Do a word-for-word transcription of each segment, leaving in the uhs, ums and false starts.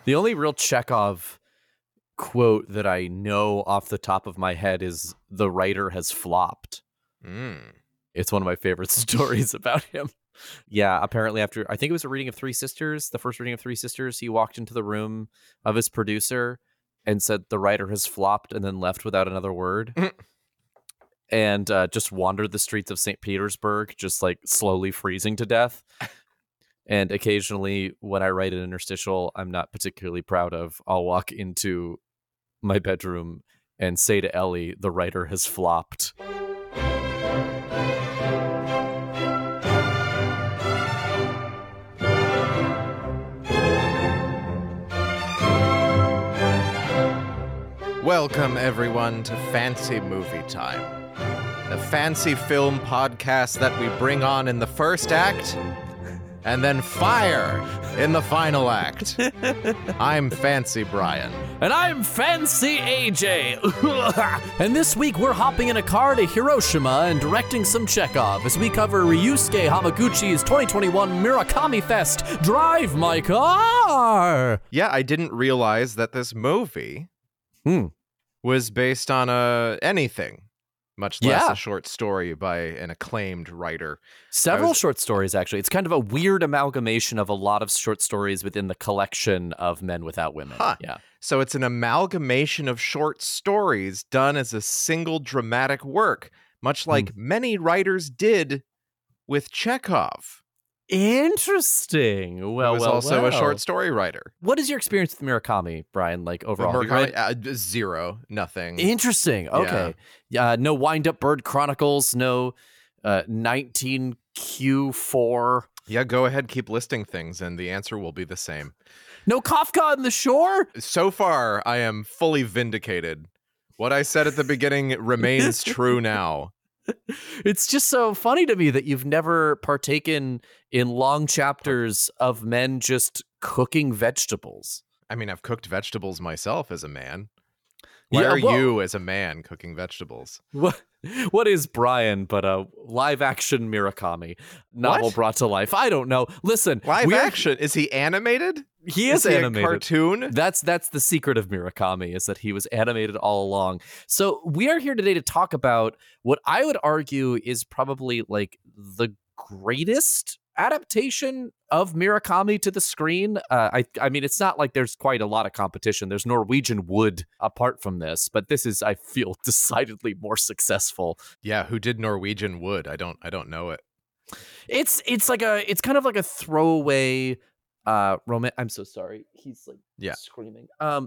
The only real Chekhov quote that I know off the top of my head is "the writer has flopped." Mm. It's one of my favorite stories about him. Yeah, apparently after, I think it was a reading of Three Sisters, the first reading of Three Sisters, he walked into the room of his producer and said, "The writer has flopped," and then left without another word. And uh, just wandered the streets of Saint Petersburg, just like slowly freezing to death. And occasionally when I write an interstitial I'm not particularly proud of, I'll walk into my bedroom and say to Ellie, "The writer has flopped." Welcome, everyone, to Fancy Movie Time, the fancy film podcast that we bring on in the first act and then fire in the final act. I'm Fancy Brian. And I'm Fancy A J. And this week we're hopping in a car to Hiroshima and directing some Chekhov as we cover Ryusuke Hamaguchi's twenty twenty-one Murakami Fest, Drive My Car! Yeah, I didn't realize that this movie Hmm. was based on a anything, much less Yeah. a short story by an acclaimed writer. Several was- short stories, actually. It's kind of a weird amalgamation of a lot of short stories within the collection of Men Without Women. Huh. Yeah. So it's an amalgamation of short stories done as a single dramatic work, much like many writers did with Chekhov, Interesting. Well, who was well, also well. a short story writer. What is your experience with Murakami, Brian? Like overall, Have you Murakami, read- uh, zero, nothing. Interesting. Okay. Yeah. Uh, no Wind Up Bird Chronicles. No uh, nineteen Q four. Yeah, go ahead, keep listing things, and the answer will be the same. No Kafka on the Shore. So far, I am fully vindicated. What I said at the beginning remains true now. It's just so funny to me that you've never partaken in long chapters of men just cooking vegetables. I mean, I've cooked vegetables myself as a man. Why Yeah, are well- you, as a man, cooking vegetables? What what is Brian but a live action Murakami novel What? brought to life? I don't know. Listen, Live we're- action? Is he animated? He is, he animated. a cartoon? That's that's the secret of Murakami, is that he was animated all along. So we are here today to talk about what I would argue is probably like the greatest adaptation of Murakami to the screen. Uh, I I mean, it's not like there's quite a lot of competition. There's Norwegian Wood apart from this, but this is, I feel, decidedly more successful. Yeah, who did Norwegian Wood? I don't I don't know it. It's it's like a it's kind of like a throwaway uh roman I'm so sorry. He's like Yeah. screaming. Um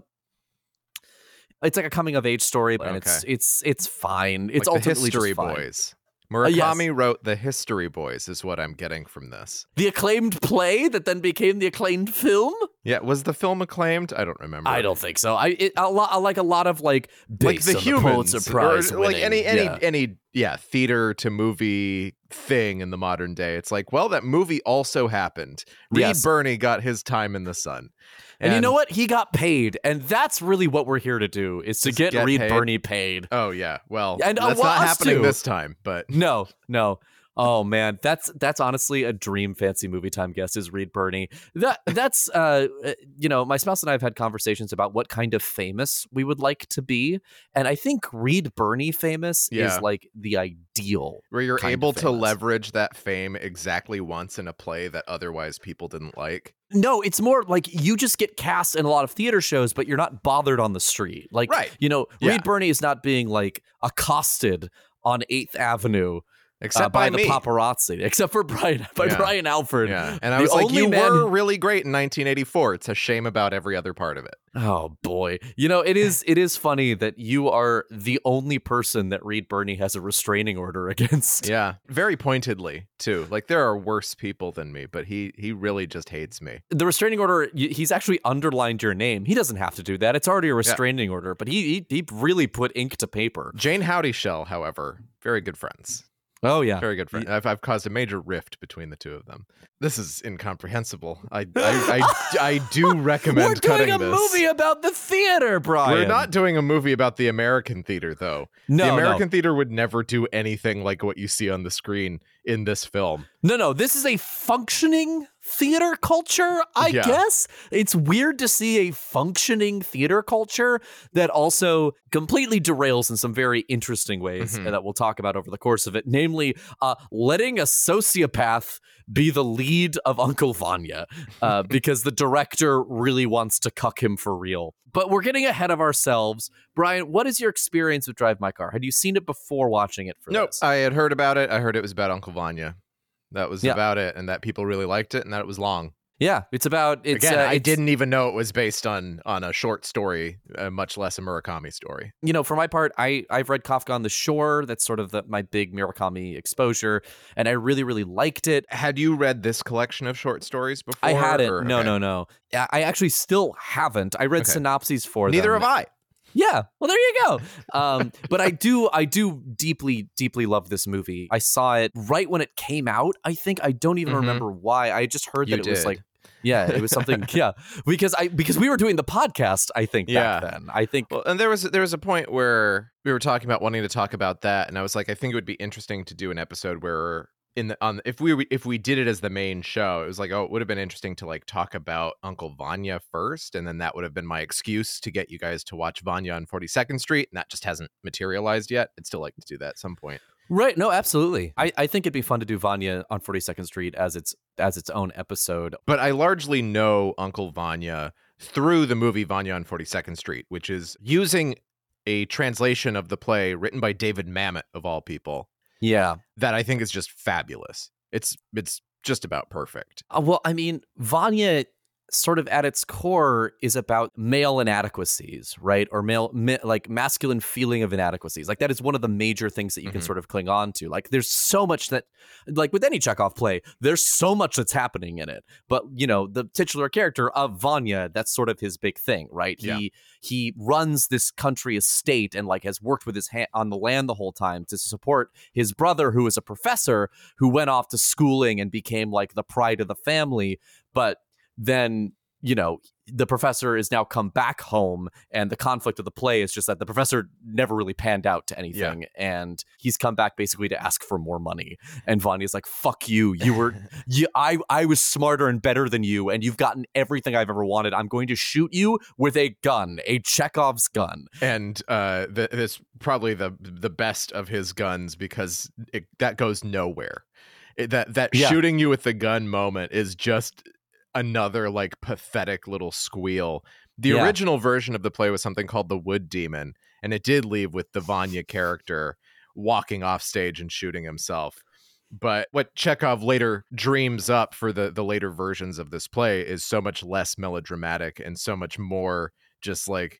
it's like a coming of age story, and it's Okay. it's it's fine. It's Like the ultimately History just fine. Boys. yes. Murakami wrote The History Boys, is what I'm getting from this. The acclaimed play that then became the acclaimed film? Yeah, was the film acclaimed? I don't remember. I don't think so. I it, a lot I like a lot of like like based the on humans, Pulitzer Prize or like winning. any any Yeah. any yeah theater to movie thing in the modern day. It's like, well, that movie also happened. Reed Yes. Birney got his time in the sun, And, you know what? He got paid, and that's really what we're here to do, is to Just get, get Reed paid. Birney paid. Oh yeah, well, And, uh, that's well, not us happening too. this time. But No, no. Oh man, that's that's honestly a dream fancy movie time guest is Reed Birney. That that's uh you know, my spouse and I have had conversations about what kind of famous we would like to be, and I think Reed Birney famous Yeah. is like the ideal. where you're kind able of to famous. leverage that fame exactly once in a play that otherwise people didn't like. No, it's more like you just get cast in a lot of theater shows, but you're not bothered on the street. Like, Right. you know, Yeah. Reed Birney is not being like accosted on eighth Avenue. Except uh, by, by the me. paparazzi, except for Brian, by Yeah. Brian Alford. Yeah, and I The was like, only you man were who- really great in nineteen eighty-four. It's a shame about every other part of it. Oh boy, you know it is. It is funny that you are the only person that Reed Birney has a restraining order against. Yeah, very pointedly too. Like there are worse people than me, but he he really just hates me. The restraining order. y- He's actually underlined your name. He doesn't have to do that. It's already a restraining order. But he, he he really put ink to paper. Jane Howdyshell, however, very good friends. Oh yeah, Very good friend. I've, I've caused a major rift between the two of them. This is incomprehensible. I I, I, I do recommend We're doing cutting a this. movie about the theater, Brian. We're not doing a movie about the American theater, though. No, the American no. theater would never do anything like what you see on the screen in this film. No, no, this is a functioning theater culture, I Yeah. guess. It's weird to see a functioning theater culture that also completely derails in some very interesting ways Mhm. and that we'll talk about over the course of it, namely uh, letting a sociopath be the lead of Uncle Vanya uh, because the director really wants to cuck him for real. But we're getting ahead of ourselves. Brian, what is your experience with Drive My Car? Had you seen it before watching it for Nope. this? I had heard about it. I heard it was about Uncle Vanya. That was Yeah. about it, and that people really liked it, and that it was long. Yeah, it's about... it's Again, uh, I it's- didn't even know it was based on on a short story, uh, much less a Murakami story. You know, for my part, I, I've read Kafka on the Shore. That's sort of the, my big Murakami exposure. And I really, really liked it. Had you read this collection of short stories before? I hadn't. or- No, okay. no, no. I I actually still haven't. I read Okay. synopses for Neither them. have I. Yeah. Well, there you go. Um, but I do, I do deeply, deeply love this movie. I saw it right when it came out. I think I don't even Mhm. remember why. I just heard You that it was did. like, yeah, it was something. yeah, because I because we were doing the podcast. I think Yeah. back then. I think Well, and there was there was a point where we were talking about wanting to talk about that, and I was like, I think it would be interesting to do an episode where in the on if we if we did it as the main show, it was like, oh, it would have been interesting to like talk about Uncle Vanya first, and then that would have been my excuse to get you guys to watch Vanya on forty-second Street, and that just hasn't materialized yet. I'd still like to do that at some point. Right. No, absolutely. I, I think it'd be fun to do Vanya on forty-second Street as its as its own episode. But I largely know Uncle Vanya through the movie Vanya on forty-second Street, which is using a translation of the play written by David Mamet, of all people, Yeah. that I think is just fabulous. It's it's just about perfect. Uh, well, I mean, Vanya sort of at its core is about male inadequacies, right? Or male, ma- like masculine feeling of inadequacies. Like that is one of the major things that you can Mhm. sort of cling on to. Like there's so much that, like with any Chekhov play, there's so much that's happening in it. But, you know, the titular character of Vanya, that's sort of his big thing, right? Yeah. He he runs this country estate and like has worked with his hand on the land the whole time to support his brother, who is a professor who went off to schooling and became like the pride of the family. But then, you know, the professor is now come back home, and the conflict of the play is just that the professor never really panned out to anything, and he's come back basically to ask for more money. And Vanya's like, "Fuck you! You were, you, I, I was smarter and better than you, and you've gotten everything I've ever wanted. I'm going to shoot you with a gun, a Chekhov's gun." And uh, th- this probably the the best of his guns, because it, that goes nowhere. It, that that Yeah. shooting you with the gun moment is just another like pathetic little squeal. The Yeah. original version of the play was something called The Wood Demon, and it did leave with the Vanya character walking off stage and shooting himself. But what Chekhov later dreams up for the the later versions of this play is so much less melodramatic and so much more just like,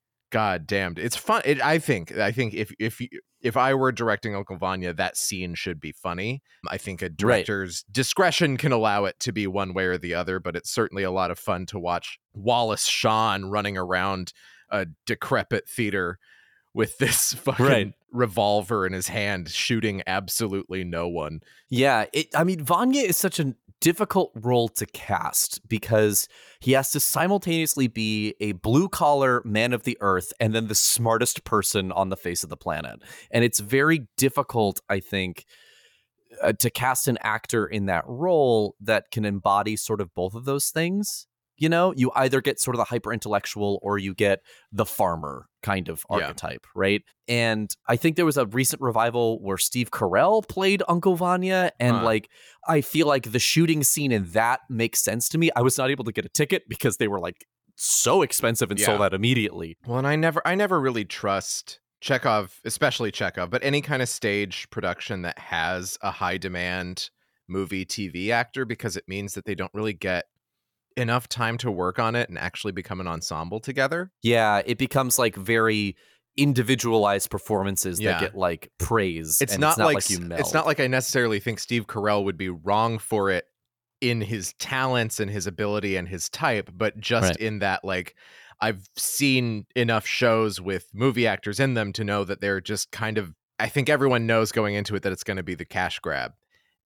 God damned. It's fun. It, I think. I think if if you, if I were directing Uncle Vanya, that scene should be funny. I think a director's discretion can allow it to be one way or the other, but it's certainly a lot of fun to watch Wallace Shawn running around a decrepit theater with this fucking Right. revolver in his hand, shooting absolutely no one. Yeah, it, I mean, Vanya is such a difficult role to cast because he has to simultaneously be a blue collar man of the earth and then the smartest person on the face of the planet. And it's very difficult, I think, uh, to cast an actor in that role that can embody sort of both of those things. You know, you either get sort of the hyper intellectual or you get the farmer kind of Yeah. archetype, right? And I think there was a recent revival where Steve Carell played Uncle Vanya, and Huh. like I feel like the shooting scene in that makes sense to me. I was not able to get a ticket because they were like so expensive and sold Yeah. out immediately. Well, and I never, I never really trust Chekhov, especially Chekhov, but any kind of stage production that has a high demand movie T V actor, because it means that they don't really get enough time to work on it and actually become an ensemble together. Yeah, it becomes like very individualized performances Yeah. that get like praise. It's and not, it's not like, like you meld. it's not like I necessarily think Steve Carell would be wrong for it in his talents and his ability and his type, but just Right. in that, like, I've seen enough shows with movie actors in them to know that they're just kind of, I think everyone knows going into it that it's going to be the cash grab.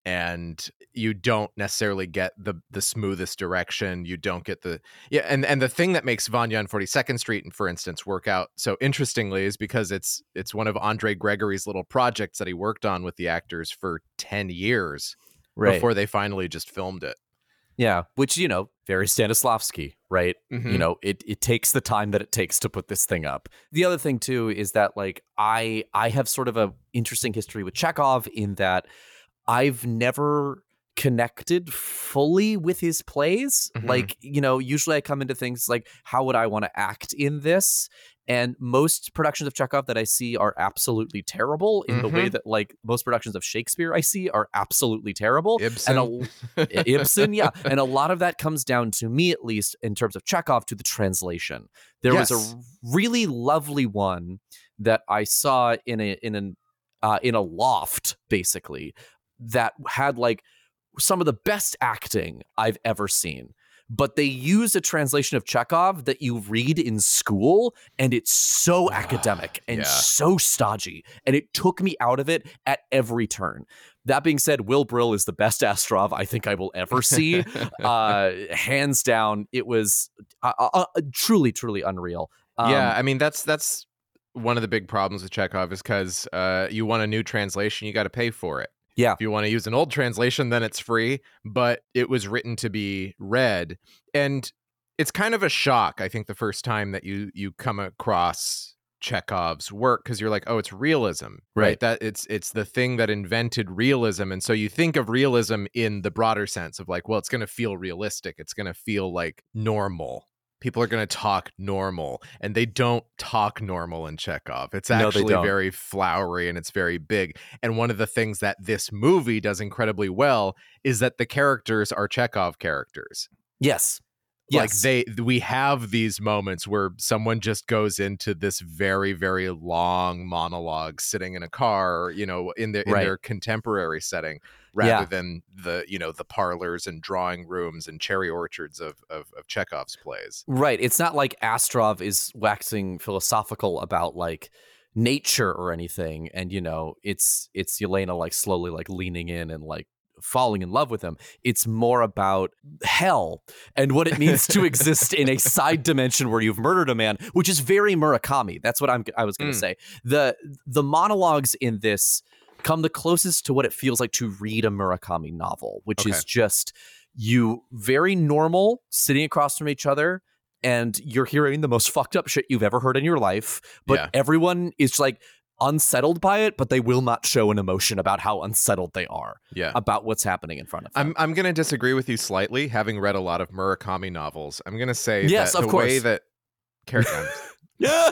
and you don't necessarily get the the smoothest direction. You don't get the yeah, and and the thing that makes Vanya on forty-second Street, for instance, work out so interestingly is because it's it's one of Andre Gregory's little projects that he worked on with the actors for ten years Right. before they finally just filmed it. Yeah, which, you know, very Stanislavski, right? Mhm. You know, it it takes the time that it takes to put this thing up. The other thing too is that like I I have sort of a interesting history with Chekhov in that I've never connected fully with his plays. Mhm. Like, you know, usually I come into things like, how would I want to act in this? And most productions of Chekhov that I see are absolutely terrible in the way Mhm. that like most productions of Shakespeare I see are absolutely terrible. Ibsen. And a, Ibsen, yeah. And a lot of that comes down to me, at least in terms of Chekhov, to the translation. There Yes. was a really lovely one that I saw in a in an uh, in a loft, basically, that had like some of the best acting I've ever seen. But they used a translation of Chekhov that you read in school, and it's so academic and yeah. so stodgy, and it took me out of it at every turn. That being said, Will Brill is the best Astrov I think I will ever see. uh, hands down, it was uh, uh, truly, truly unreal. Um, yeah, I mean, that's that's one of the big problems with Chekhov is because uh, you want a new translation, you got to pay for it. Yeah. If you want to use an old translation, then it's free, but it was written to be read. And it's kind of a shock, I think, the first time that you you come across Chekhov's work, because you're like, oh, it's realism, right? Right. That it's it's the thing that invented realism. And so you think of realism in the broader sense of like, well, it's going to feel realistic. It's going to feel like normal. People are going to talk normal, and they don't talk normal in Chekhov. It's No, they actually don't. very flowery and it's very big. And one of the things that this movie does incredibly well is that the characters are Chekhov characters. Yes. Like Yes. they, we have these moments where someone just goes into this very, very long monologue sitting in a car, you know, in their in Right. their contemporary setting, rather Yeah. than the, you know, the parlors and drawing rooms and cherry orchards of of, of Chekhov's plays. Right. It's not like Astrov is waxing philosophical about like nature or anything. And, you know, it's it's Yelena like slowly like leaning in and like falling in love with him. It's more about hell and what it means to exist in a side dimension where you've murdered a man, which is very Murakami. That's what I'm I was going to Mm. say. The the monologues in this come the closest to what it feels like to read a Murakami novel, which Okay. is just you very normal sitting across from each other, and you're hearing the most fucked up shit you've ever heard in your life, but Yeah. everyone is like unsettled by it, but they will not show an emotion about how unsettled they are Yeah. about what's happening in front of them. I'm I'm going to disagree with you slightly, having read a lot of Murakami novels. I'm going to say Yes, that of the course. way that character Yeah.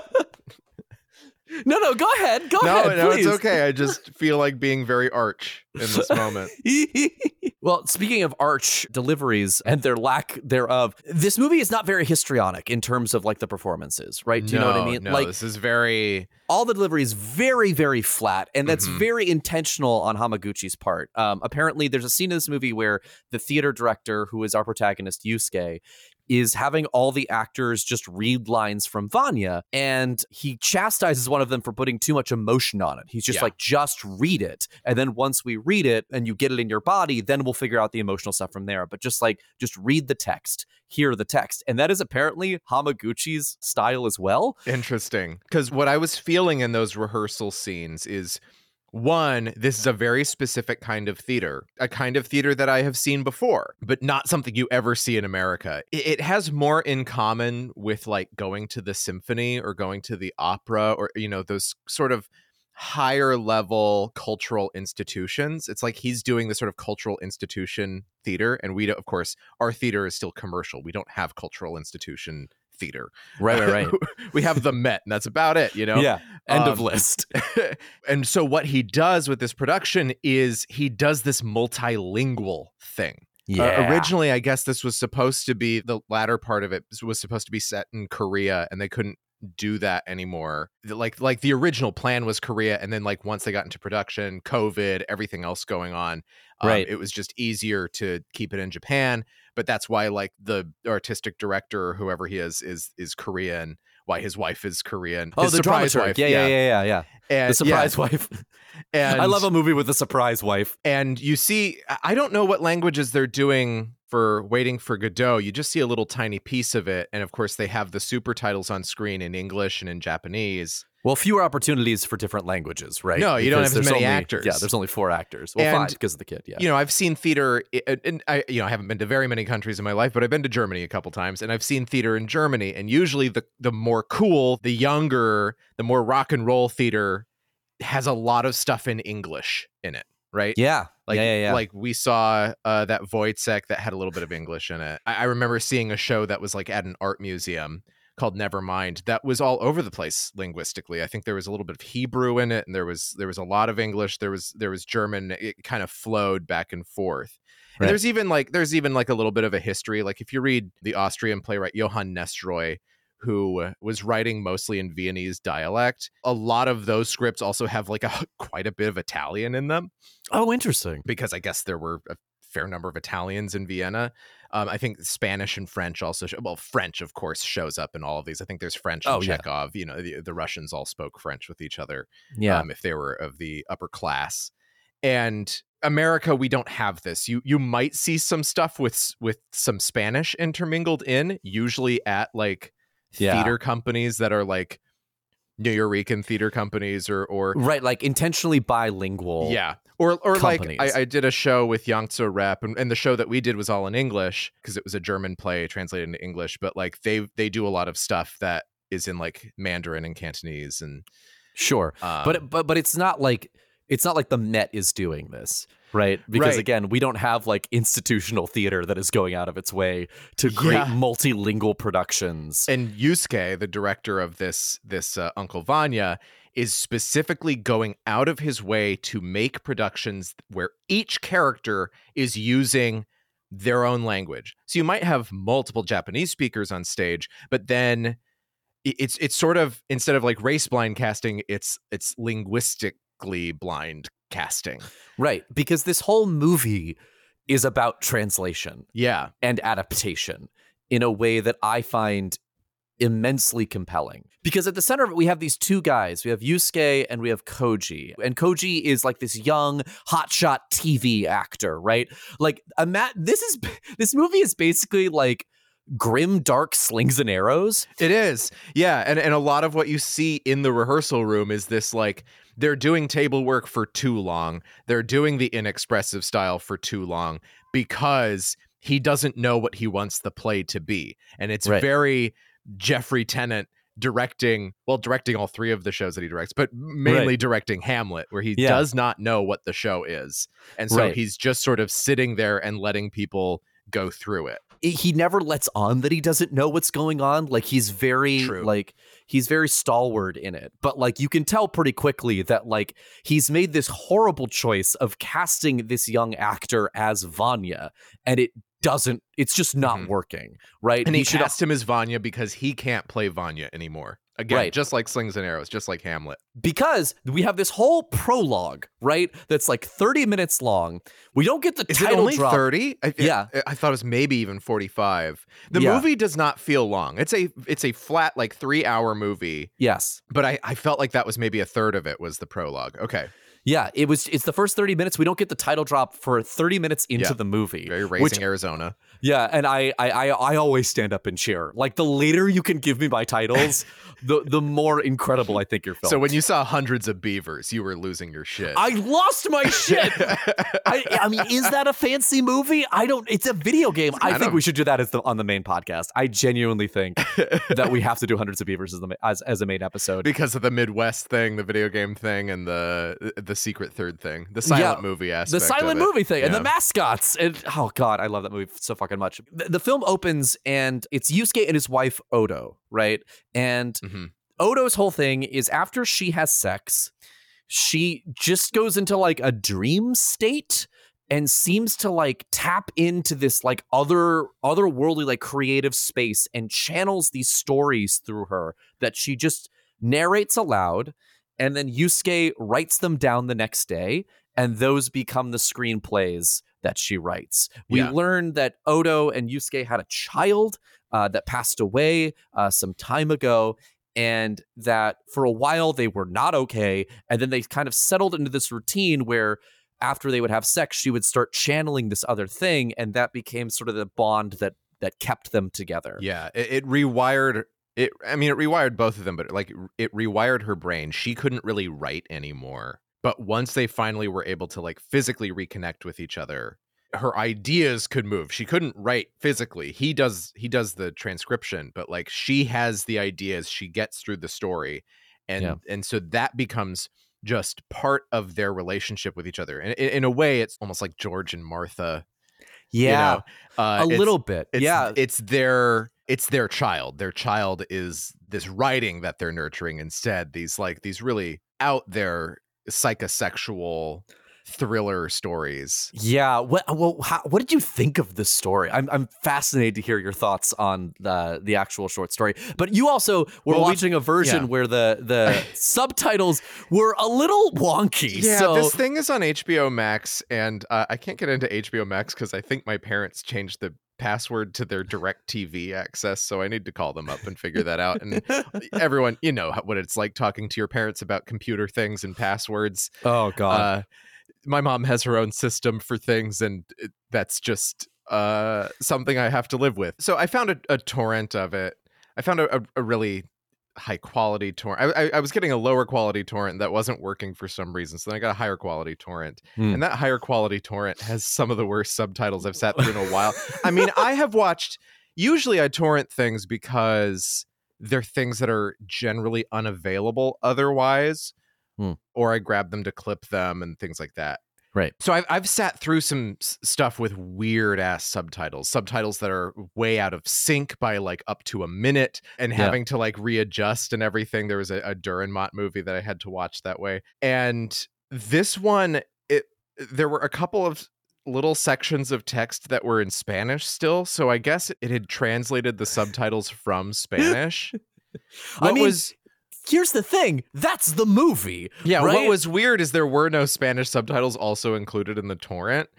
No, no, go ahead. Go No, ahead. no, please. it's okay. I just feel like being very arch in this moment. Well, speaking of arch deliveries and their lack thereof, this movie is not very histrionic in terms of like the performances, right? Do you know what I No, mean? No, like this is very all the delivery is very, very flat, and that's Mhm. very intentional on Hamaguchi's part. Um, apparently, there's a scene in this movie where the theater director, who is our protagonist, Yusuke, is having all the actors just read lines from Vanya, and he chastises one of them for putting too much emotion on it. He's just Yeah. like, just read it. And then once we read it and you get it in your body, then we'll figure out the emotional stuff from there. But just like, just read the text, hear the text. And that is apparently Hamaguchi's style as well. interesting. Because what I was feeling in those rehearsal scenes is one, this is a very specific kind of theater, a kind of theater that I have seen before, but not something you ever see in America. It, it has more in common with like going to the symphony or going to the opera or, you know, those sort of higher level cultural institutions. It's like he's doing the sort of cultural institution theater. And we, don't, of course, our theater is still commercial. We don't have cultural institution theater. Right, right, right. We have the Met, and that's about it, you know? Yeah. End of Um, list. And so what he does with this production is he does this multilingual thing. Uh, originally, I guess this was supposed to be, the latter part of it was supposed to be set in Korea, and they couldn't do that anymore. Like like the original plan was Korea, and then like once they got into production, COVID, everything else going on, um, Right. it was just easier to keep it in Japan. But that's why like the artistic director or whoever he is is is Korean. Why his wife is Korean. Oh, His the surprise dramaturg. wife. Yeah, yeah, yeah, yeah, yeah. And, The surprise yeah. wife. And I love a movie with a surprise wife. And you see, I don't know what languages they're doing for Waiting for Godot. You just see a little tiny piece of it. And of course, they have the super titles on screen in English and in Japanese. Well, fewer opportunities for different languages, right? No, you don't Because have as there's many only- actors. Yeah, there's only four actors. Well, And, five because of the kid, yeah. You know, I've seen theater, and I, you know, I haven't been to very many countries in my life, but I've been to Germany a couple times, and I've seen theater in Germany. And usually, the the more cool, the younger, the more rock and roll theater has a lot of stuff in English in it, right? yeah. Like, yeah, yeah, yeah. like we saw uh, that Wojciech that had a little bit of English in it. I, I remember seeing a show that was like at an art museum called Nevermind that was all over the place linguistically. I think there was a little bit of Hebrew in it, and there was there was a lot of English. There was there was German. It kind of flowed back and forth. And Right. there's even like there's even like a little bit of a history. Like if you read the Austrian playwright Johann Nestroy, who was writing mostly in Viennese dialect, a lot of those scripts also have like a quite a bit of Italian in them, Oh, interesting. because I guess there were a fair number of Italians in Vienna. Um, I think Spanish and French also, show, well, French, of course, shows up in all of these. I think there's French and Oh, yeah. Chekhov. You know, the, the Russians all spoke French with each other, Yeah. um, if they were of the upper class. And America, we don't have this. You you might see some stuff with s- with some Spanish intermingled in, usually at like Yeah. theater companies that are like Nuyorican theater companies or or Right, like intentionally bilingual. yeah. Or or like companies. I, I did a show with Yangtze Rep, and, and the show that we did was all in English because it was a German play translated into English. But like they they do a lot of stuff that is in like Mandarin and Cantonese, and Sure. um, but but but it's not like it's not like the Met is doing this, right? Because Right. again, we don't have like institutional theater that is going out of its way to create Yeah. multilingual productions. and Yusuke, the director of this this uh, Uncle Vanya, is specifically going out of his way to make productions where each character is using their own language. So you might have multiple Japanese speakers on stage, but then i- it's it's sort of, instead of like race blind casting, it's it's linguistically blind casting. Right, because this whole movie is about translation Yeah. and adaptation in a way that I find immensely compelling. Because at the center of it, we have these two guys. We have Yusuke and we have Koji. And Koji is like this young, hotshot T V actor, right? Like, ima- this is this movie is basically like grim, dark slings and arrows. It is. Yeah. And, and a lot of what you see in the rehearsal room is this like, they're doing table work for too long. They're doing the inexpressive style for too long because he doesn't know what he wants the play to be. And it's Right. very Jeffrey Tennant directing, well, directing all three of the shows that he directs, but mainly Right. directing Hamlet, where he Yeah. does not know what the show is. And so Right. he's just sort of sitting there and letting people go through it. He never lets on that he doesn't know what's going on. Like, he's very True. like he's very stalwart in it. But like, you can tell pretty quickly that like he's made this horrible choice of casting this young actor as Vanya, and it doesn't it's just not Mhm. working, right? And he, should cast him as Vanya because he can't play Vanya anymore. Again, Right. just like Slings and Arrows, just like Hamlet. because we have this whole prologue, right? That's like thirty minutes long. We don't get the Is it title only drop. thirty? I, Yeah. I, I thought it was maybe even forty-five. The Yeah. movie does not feel long. It's a it's a flat like three hour movie, Yes. but I, I felt like that was maybe a third of it was the prologue. Okay, Yeah, it was it's the first thirty minutes. We don't get the title drop for thirty minutes into Yeah. the movie. very Raising which Arizona. Yeah, and I, I I I always stand up and cheer. Like, the later you can give me my titles, the the more incredible I think your film. So when you saw hundreds of beavers, you were losing your shit. I lost my shit. I, I mean, is that a fancy movie? I don't. It's a video game. I, I think don't- we should do that as the, on the main podcast. I genuinely think that we have to do Hundreds of Beavers as the ma- as, as a main episode. because of the Midwest thing, the video game thing, and the the secret third thing, the silent Yeah, movie the aspect. silent of it. movie thing and Yeah. the mascots and oh god, I love that movie so fucking much. The, the film opens and it's Yusuke and his wife Odo, right? And Mhm. Odo's whole thing is after she has sex, she just goes into like a dream state and seems to like tap into this like other otherworldly like creative space and channels these stories through her that she just narrates aloud, and then Yusuke writes them down the next day, and those become the screenplays that she writes. We Yeah. learn that Odo and Yusuke had a child uh, that passed away uh, some time ago, and that for a while they were not okay, and then they kind of settled into this routine where after they would have sex, she would start channeling this other thing, and that became sort of the bond that that kept them together. Yeah, it, it rewired it. I mean, it rewired both of them, but like it rewired her brain. She couldn't really write anymore. But once they finally were able to like physically reconnect with each other, her ideas could move. She couldn't write physically. He does. He does the transcription, but like she has the ideas. She gets through the story, and Yeah. and so that becomes just part of their relationship with each other. And in, in a way, it's almost like George and Martha. Yeah, you know? uh, a it's- little bit. It's, yeah, it's their it's their child. Their child is this writing that they're nurturing instead. These like these really out there psychosexual thriller stories. Yeah. What? Well, how, what did you think of this story? I'm I'm fascinated to hear your thoughts on the the actual short story. But you also were Well, we- watching a version yeah. where the the subtitles were a little wonky. Yeah, so this thing is on H B O Max, and uh, I can't get into H B O Max because I think my parents changed the password to their DirecTV access, so I need to call them up and figure that out. And everyone, you know how- what it's like talking to your parents about computer things and passwords. oh god. Uh, my mom has her own system for things, and it, that's just uh, something I have to live with. So I found a, a torrent of it. I found a, a, a really high quality torrent. I, I, I was getting a lower quality torrent that wasn't working for some reason, so then I got a higher quality torrent. Hmm. And that higher quality torrent has some of the worst subtitles I've sat through in a while. I mean, I have watched. Usually, I torrent things because they're things that are generally unavailable otherwise. Hmm. Or I grab them to clip them and things like that. Right. So I've I've sat through some s- stuff with weird ass subtitles, subtitles that are way out of sync by like up to a minute, and Yeah. having to like readjust and everything. There was a, a Duranmont movie that I had to watch that way, and this one, it there were a couple of little sections of text that were in Spanish still. So I guess it had translated the subtitles from Spanish. I What mean, was here's the thing. That's the movie. Yeah, right? what was weird is there were no Spanish subtitles also included in the torrent.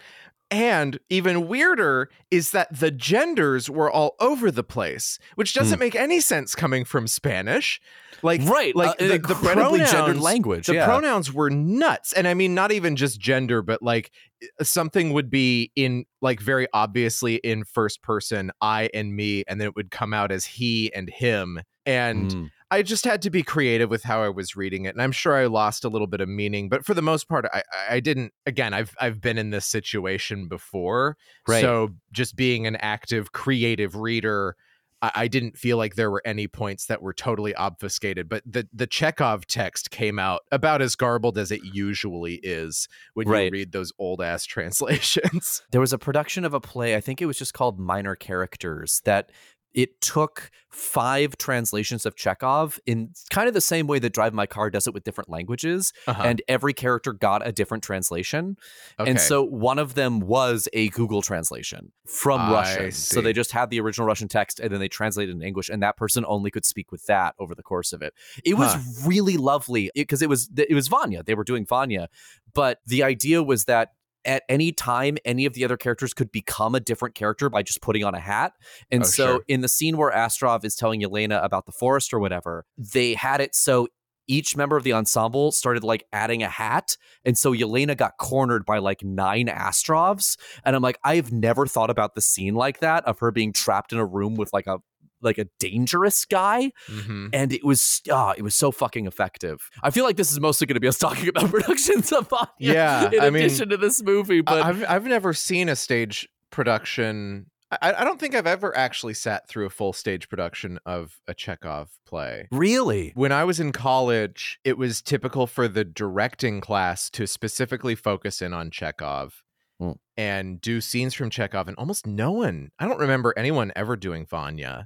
And even weirder is that the genders were all over the place, which doesn't make any sense coming from Spanish. Like, Right, like uh, an the, the incredibly pronouns, gendered language, The yeah. pronouns were nuts. And I mean, not even just gender, but like something would be in like very obviously in first person, I and me, and then it would come out as he and him. And Mm. I just had to be creative with how I was reading it, and I'm sure I lost a little bit of meaning, but for the most part, I, I didn't. Again, I've I've been in this situation before, Right. so just being an active, creative reader, I, I didn't feel like there were any points that were totally obfuscated. But the the Chekhov text came out about as garbled as it usually is when Right. you read those old ass translations. There was a production of a play, I think it was just called Minor Characters, that it took five translations of Chekhov in kind of the same way that Drive My Car does it with different languages, Uh-huh. and every character got a different translation. Okay. And so one of them was a Google translation from I Russian. So see. they just had the original Russian text and then they translated it in English, and that person only could speak with that over the course of it. It was Huh. really lovely because it was it was Vanya. They were doing Vanya, but the idea was that at any time, any of the other characters could become a different character by just putting on a hat. And Oh, so sure. in the scene where Astrov is telling Yelena about the forest or whatever, they had it so each member of the ensemble started like adding a hat. And so Yelena got cornered by like nine Astrovs. And I'm like, I've never thought about the scene like that of her being trapped in a room with like a like a dangerous guy. Mhm. And it was uh, it was so fucking effective. I feel like this is mostly going to be us talking about productions of Vanya Yeah, in I mean, addition to this movie. But I- I've I've never seen a stage production. I, I don't think I've ever actually sat through a full stage production of a Chekhov play. really, When I was in college, it was typical for the directing class to specifically focus in on Chekhov Hmm. and do scenes from Chekhov, and almost no one, I don't remember anyone ever doing Vanya.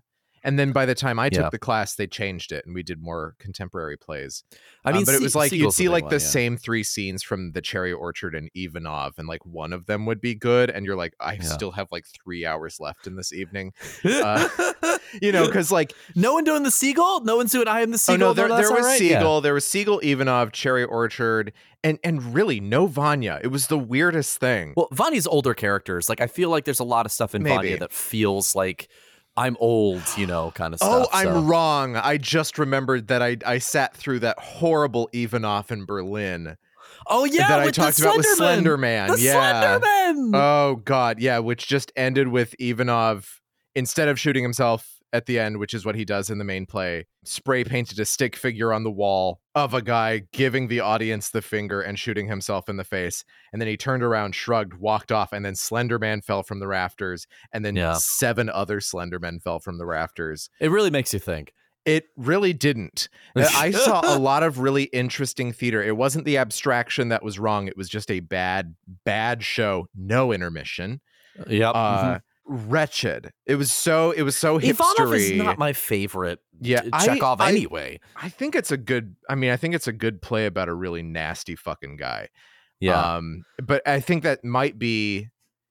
And then by the time I took Yeah. the class, they changed it and we did more contemporary plays. I mean, um, but it Se- was like you'd Siegel's see the big like one, the yeah. same three scenes from the Cherry Orchard and Ivanov, and like one of them would be good, and you're like, I Yeah. still have like three hours left in this evening. Uh, you know, because like no one doing the Seagull? No one's doing I Am the oh Seagull? no, there, that's there all was right? Siegel, there was Siegel, Ivanov, Cherry Orchard, and and really no Vanya. It was the weirdest thing. Well, Vanya's older characters. Like, I feel like there's a lot of stuff in Maybe. Vanya that feels like I'm old, you know, kind of Oh, stuff. I'm so. wrong. I just remembered that I I sat through that horrible Ivanov in Berlin. Oh, yeah, that I with talked the about with Slenderman. Slender Man. The Yeah. Slenderman! Oh God, yeah, which just ended with Ivanov, instead of shooting himself at the end, which is what he does in the main play, spray painted a stick figure on the wall of a guy giving the audience the finger and shooting himself in the face. And then he turned around, shrugged, walked off, and then Slender Man fell from the rafters, and then Yeah. seven other Slender Men fell from the rafters. It really makes you think. It really didn't. Uh, I saw a lot of really interesting theater. It wasn't the abstraction that was wrong. It was just a bad, bad show. No intermission. Yep. Uh, wretched. It was so. It was so Ivanov is hipstery. not my favorite Yeah, t- I- Chekhov I- anyway. I think it's a good. I mean, I think it's a good play about a really nasty fucking guy. Yeah. Um, but I think that might be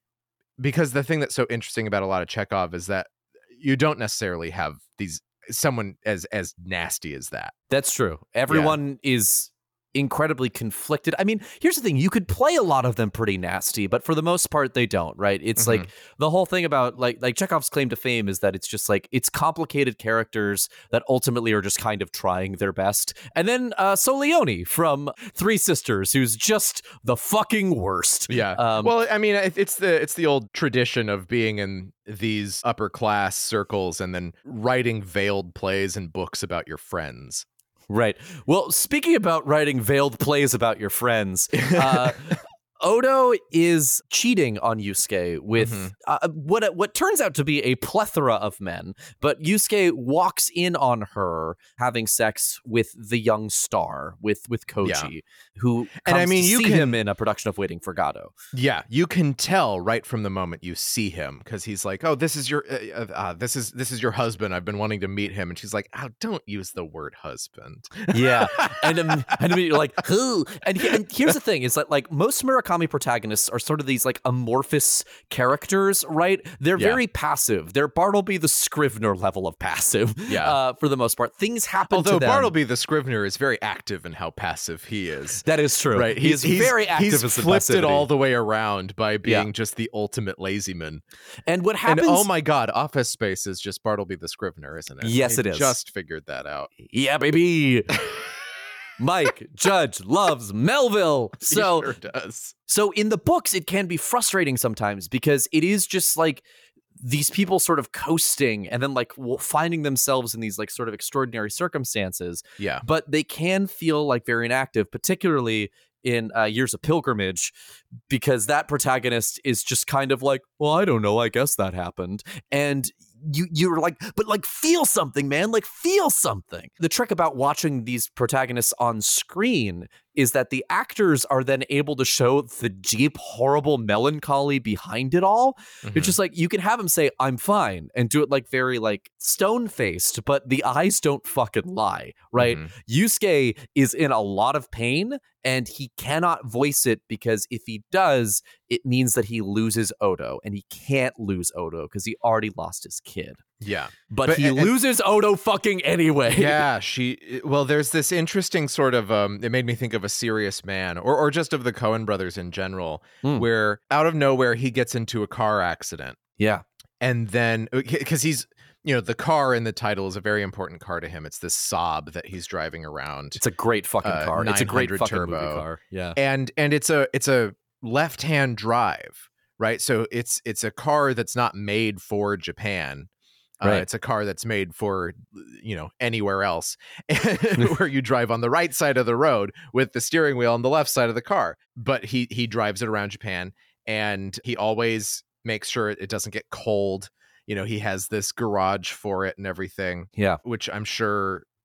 because the thing that's so interesting about a lot of Chekhov is that you don't necessarily have these someone as as nasty as that. That's true. Everyone is incredibly conflicted. I mean, here's the thing. You could play a lot of them pretty nasty, but for the most part, they don't, right? It's Mhm. like the whole thing about like like Chekhov's claim to fame is that it's just like it's complicated characters that ultimately are just kind of trying their best. And then uh, Soleone from Three Sisters, who's just the fucking worst. Yeah. Um, well, I mean, it- it's the it's the old tradition of being in these upper class circles and then writing veiled plays and books about your friends. Right. Well, speaking about writing veiled plays about your friends, uh, Odo is cheating on Yusuke with Mhm. uh, what what turns out to be a plethora of men. But Yusuke walks in on her having sex with the young star, with with Koji, who comes And I mean, to you see can- him in a production of Waiting for Godot. Yeah, you can tell right from the moment you see him because he's like, "Oh, this is your uh, uh, this is this is your husband. I've been wanting to meet him." And she's like, "Oh, don't use the word husband." Yeah, and um, and immediately you're like, who? And, he- and here's the thing: is that like most Murakami protagonists are sort of these like amorphous characters, right? They're Yeah. very passive. They're Bartleby the Scrivener level of passive. Yeah. uh, for the most part, things happen Although to them. Bartleby the Scrivener is very active in how passive he is. That is true. Right, He is very active He's as a flipped it passivity. all the way around by being Yeah. just the ultimate lazy man. And what happens? And oh my God, Office Space is just Bartleby the Scrivener, isn't it? Yes, I it is. Just figured that out. Yeah, baby. Mike Judge loves Melville. So he sure does. So in the books, it can be frustrating sometimes because it is just like these people sort of coasting and then like w- finding themselves in these like sort of extraordinary circumstances, Yeah. but they can feel like very inactive, particularly in uh, Years of Pilgrimage, because that protagonist is just kind of like, well, I don't know, I guess that happened. And you you're like, but like feel something, man, like feel something. The trick about watching these protagonists on screen is that the actors are then able to show the deep, horrible melancholy behind it all. Mhm. It's just like you can have them say, I'm fine, and do it like very like stone faced, but the eyes don't fucking lie, right? Mhm. Yusuke is in a lot of pain and he cannot voice it because if he does, it means that he loses Odo, and he can't lose Odo because he already lost his kid. Yeah. But, But- he and- and- loses Odo fucking anyway. Yeah, she well there's this interesting sort of um it made me think of A Serious Man or or just of the Coen brothers in general, Hmm. where out of nowhere he gets into a car accident Yeah. and then because he's you know the car in the title is a very important car to him. It's this Saab that he's driving around. It's a great fucking Uh, car. It's a great nine hundred fucking turbo. movie car. Yeah. and and it's a it's a left-hand drive, right? So it's it's a car that's not made for Japan. Uh, Right. it's a car that's made for, you know, anywhere else, where you drive on the right side of the road with the steering wheel on the left side of the car. But he he drives it around Japan, and he always makes sure it doesn't get cold. You know, he has this garage for it and everything, Yeah. which I'm sure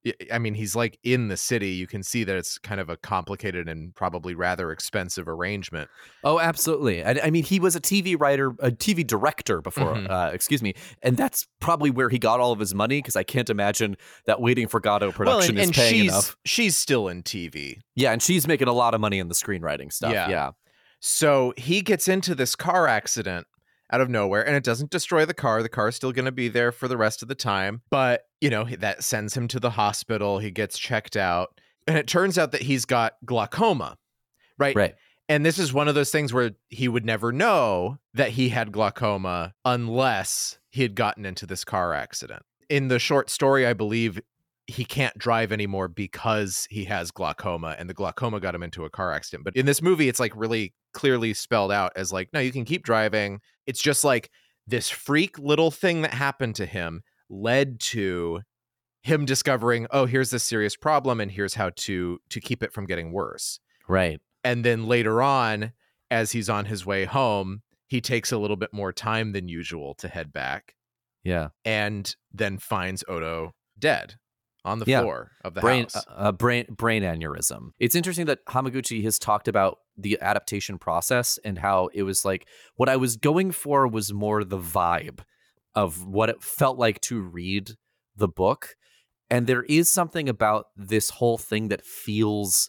I mean, he's like in the city. You can see that it's kind of a complicated and probably rather expensive arrangement. Oh, absolutely. I, I mean, he was a T V writer, a T V director before, Mhm. uh, excuse me. And that's probably where he got all of his money, because I can't imagine that Waiting for Godot production well, and, is and paying she's, enough. she's still in T V. Yeah, and she's making a lot of money in the screenwriting stuff. Yeah. Yeah. So he gets into this car accident out of nowhere, and it doesn't destroy the car. The car is still going to be there for the rest of the time. But, you know, that sends him to the hospital. He gets checked out. And it turns out that he's got glaucoma, right? Right. And this is one of those things where he would never know that he had glaucoma unless he had gotten into this car accident. In the short story, I believe he can't drive anymore because he has glaucoma, and the glaucoma got him into a car accident. But in this movie, it's like really clearly spelled out as like, no, you can keep driving. It's just like this freak little thing that happened to him led to him discovering, oh, here's this serious problem, and here's how to to keep it from getting worse. Right. And then later on, as he's on his way home, he takes a little bit more time than usual to head back, Yeah. and then finds Odo dead on the Yeah. floor of the brain house. uh, uh, brain brain aneurysm. It's interesting that Hamaguchi has talked about the adaptation process and how it was like, what I was going for was more the vibe of what it felt like to read the book. And there is something about this whole thing that feels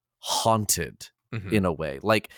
haunted Mhm. in a way. Like,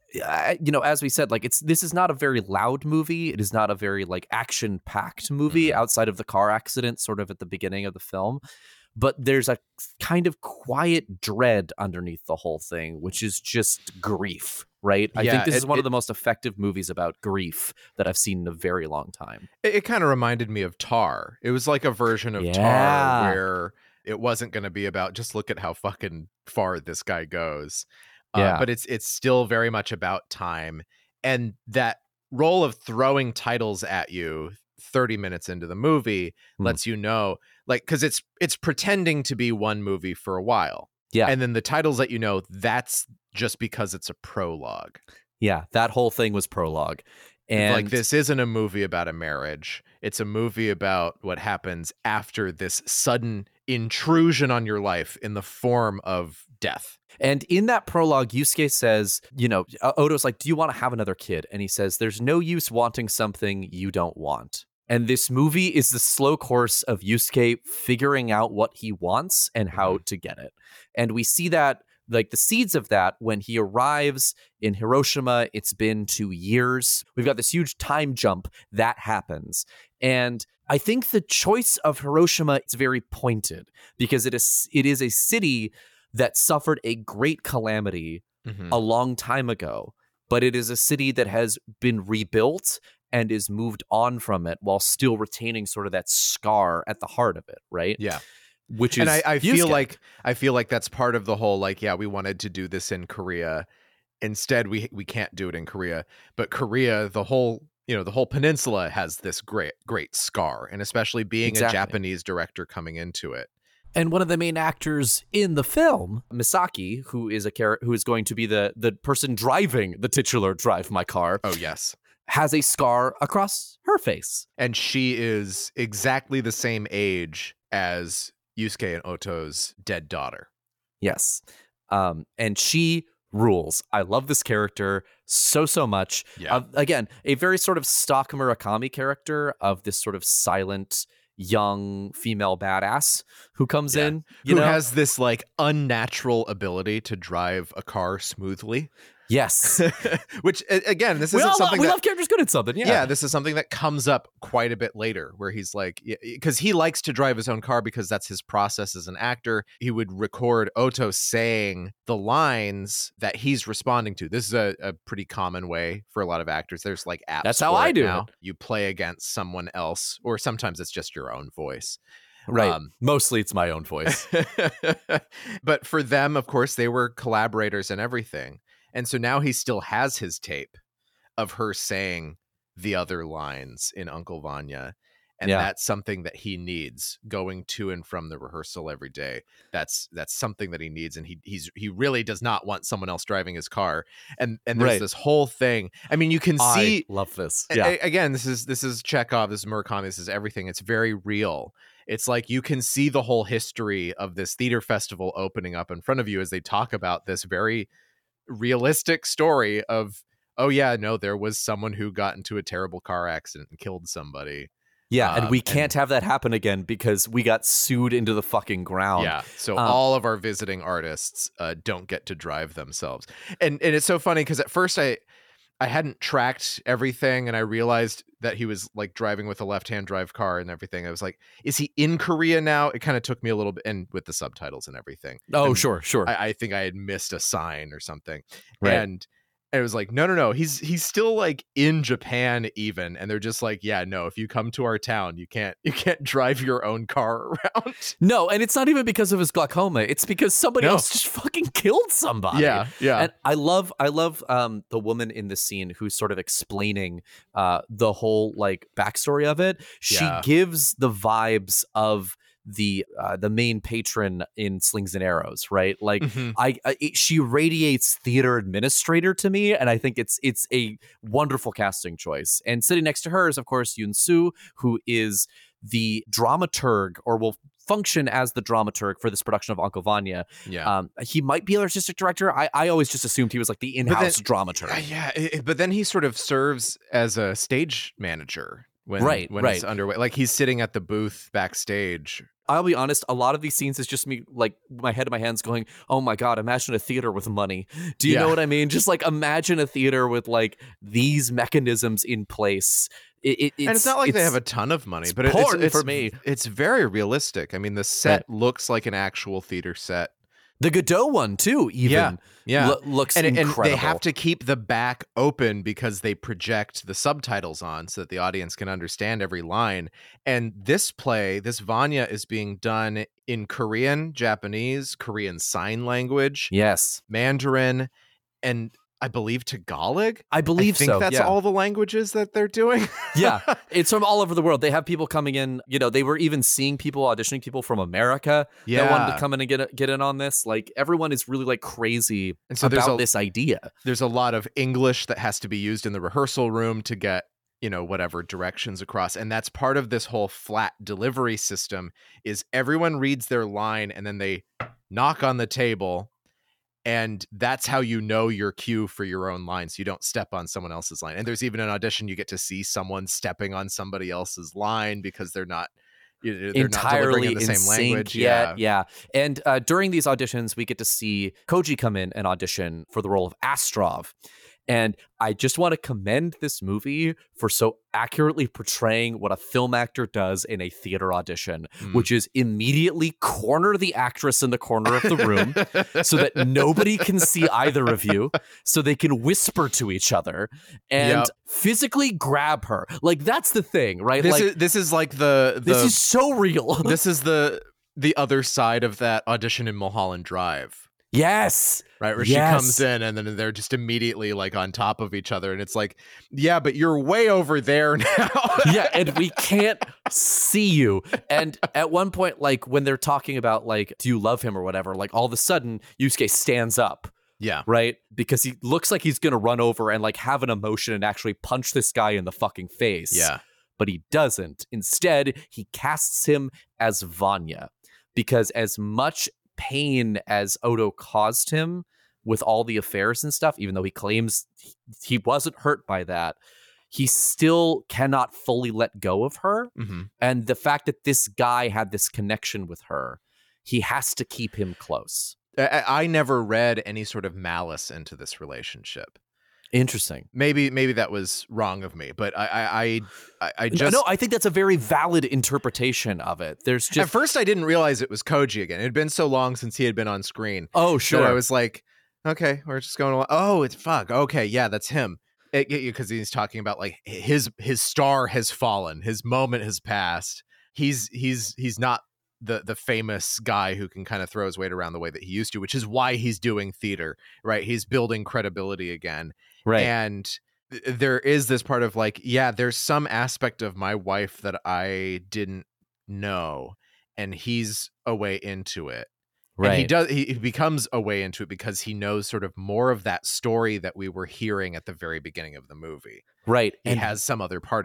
I- you know, as we said, like, it's this is not a very loud movie. It is not a very like action packed movie Mhm. outside of the car accident sort of at the beginning of the film. But there's a kind of quiet dread underneath the whole thing, which is just grief, right? I Yeah, think this it- is one it- of the most effective movies about grief that I've seen in a very long time. It, it kind of reminded me of Tar. It was like a version of Yeah. Tar where it wasn't going to be about just look at how fucking far this guy goes. Uh, Yeah. but it's it's still very much about time. And that role of throwing titles at you thirty minutes into the movie Hmm. lets you know, like, because it's it's pretending to be one movie for a while. Yeah. And then the titles let you know that's just because it's a prologue. Yeah, that whole thing was prologue. And Like, this isn't a movie about a marriage. It's a movie about what happens after this sudden intrusion on your life in the form of death. And in that prologue, Yusuke says, you know, O- Odo's like, do you want to have another kid? And he says, there's no use wanting something you don't want. And this movie is the slow course of Yusuke figuring out what he wants and how to get it. And we see that, like the seeds of that, when he arrives in Hiroshima. It's been two years. We've got this huge time jump that happens. And I think the choice of Hiroshima is very pointed because it is it is a city that suffered a great calamity Mhm. a long time ago, but it is a city that has been rebuilt and is moved on from it while still retaining sort of that scar at the heart of it, right? Yeah. Which is And I, I feel Yusuke. like I feel like that's part of the whole, like, yeah, we wanted to do this in Korea. Instead, we we can't do it in Korea. But Korea, the whole, you know, the whole peninsula has this great, great scar. And especially being Exactly. a Japanese director coming into it. And one of the main actors in the film, Misaki, who is a char- who is going to be the the person driving the titular Drive My Car, Oh, yes. has a scar across her face. And she is exactly the same age as Yusuke and Oto's dead daughter. Yes. Um, and she rules. I love this character so, so much. Yeah. Uh, again, a very sort of stock Murakami character of this sort of silent, young female badass who comes Yeah. in, you Who know? has this like unnatural ability to drive a car smoothly. Yes. Which, a- again, this we isn't all something we that love characters good at something. Yeah. yeah. this is something that comes up quite a bit later where he's like, because he likes to drive his own car because that's his process as an actor. He would record Oto saying the lines that he's responding to. This is a, a pretty common way for a lot of actors. There's like apps. That's how for I it do now. it. You play against someone else, or sometimes it's just your own voice. Right. Um, Mostly it's my own voice. But for them, of course, they were collaborators and everything. And so now he still has his tape of her saying the other lines in Uncle Vanya. And Yeah. that's something that he needs going to and from the rehearsal every day. That's that's something that he needs. And he he's he really does not want someone else driving his car. And and there's Right. this whole thing. I mean, you can see I love this. a- Yeah. a- again, this is this is Chekhov, this is Murakami, this is everything. It's very real. it's like you can see the whole history of this theater festival opening up in front of you as they talk about this very realistic story of, oh yeah, no, there was someone who got into a terrible car accident and killed somebody. Yeah, and Um, we can't and- have that happen again because we got sued into the fucking ground. Yeah, so Um, all of our visiting artists uh, don't get to drive themselves, and and it's so funny because at first I I hadn't tracked everything, and I realized that he was like driving with a left-hand drive car and everything. I was like, is he in Korea now? It kind of took me a little bit, and with the subtitles and everything. Oh, And sure, sure. I, I think I had missed a sign or something, Right. and. And it was like, no, no, no. He's he's still like in Japan even, and they're just like, yeah, no. If you come to our town, you can't you can't drive your own car around. No, and it's not even because of his glaucoma. It's because somebody No. else just fucking killed somebody. Yeah, yeah. And I love, I love um, the woman in the scene who's sort of explaining uh, the whole like backstory of it. She Yeah. gives the vibes of the uh, the main patron in Slings and Arrows, right? Like Mhm. I, I it, she radiates theater administrator to me, and I think it's it's a wonderful casting choice. And sitting next to her is, of course, Yoon Soo, who is the dramaturg, or will function as the dramaturg for this production of Uncle Vanya. Yeah. Um, he might be an artistic director. I, I always just assumed he was like the in-house dramaturg. Uh, yeah, it- it- but then he sort of serves as a stage manager when Right, when it's right. underway. Like he's sitting at the booth backstage. I'll be honest, a lot of these scenes is just me, like, my head in my hands going, oh my God, imagine a theater with money. Do you Yeah. know what I mean? Just like imagine a theater with like these mechanisms in place. It, it, it's, and it's not like they have a ton of money, it's but it- porn it's, it's for me. It's very realistic. I mean, the set looks like an actual theater set. The Godot one too, even Yeah, yeah. lo- looks And, and incredible. they have to keep the back open because they project the subtitles on so that the audience can understand every line. And this play, this Vanya, is being done in Korean, Japanese, Korean Sign Language, Yes, Mandarin, and I believe Tagalog. I believe I think so. that's yeah. all the languages that they're doing. Yeah, it's from all over the world. They have people coming in. You know, they were even seeing people auditioning people from America that wanted Yeah. to come in and get get in on this. Like everyone is really like crazy And so there's about a- this idea. There's a lot of English that has to be used in the rehearsal room to get, you know, whatever directions across. And that's part of this whole flat delivery system is everyone reads their line and then they knock on the table. And that's how you know your cue for your own line, so you don't step on someone else's line. And there's even an audition you get to see someone stepping on somebody else's line because they're not you know, they're not delivering Entirely in in the same sync language. yet. Yeah. And uh, during these auditions, we get to see Koji come in and audition for the role of Astrov. And I just want to commend this movie for so accurately portraying what a film actor does in a theater audition, Mm. which is immediately corner the actress in the corner of the room so that nobody can see either of you, so they can whisper to each other and Yep. physically grab her. Like, that's the thing, right? This like, is this is like the, the this is so real. this is the the other side of that audition in Mulholland Drive. Yes. Right, where Yes. she comes in and then they're just immediately like on top of each other, and it's like, yeah, but you're way over there now. Yeah, and we can't see you. And at one point, like when they're talking about like, do you love him or whatever, like all of a sudden Yusuke stands up, yeah, right? Because he looks like he's gonna run over and like have an emotion and actually punch this guy in the fucking face. yeah, But he doesn't. Instead, he casts him as Vanya. Because as much pain as Odo caused him with all the affairs and stuff, even though he claims he wasn't hurt by that, he still cannot fully let go of her. hmm And the fact that this guy had this connection with her, he has to keep him close. I, I never read any sort of malice into this relationship. Interesting. Maybe, maybe that was wrong of me, but I, I, I, I, I just no, I think that's a very valid interpretation of it. There's at just first I didn't realize it was Koji again. It had been so long since he had been on screen. oh That sure, I was like, okay, we're just going along. Oh, it's fuck. Okay, yeah, that's him. Because he's talking about like his his star has fallen, his moment has passed. He's he's he's not the the famous guy who can kind of throw his weight around the way that he used to, which is why he's doing theater, right? He's building credibility again, right? and th- there is this part of like, yeah, there's some aspect of my wife that I didn't know, and he's a way into it. right. And he does he, he becomes a way into it because he knows sort of more of that story that we were hearing at the very beginning of the movie. right. He And has some other part of it.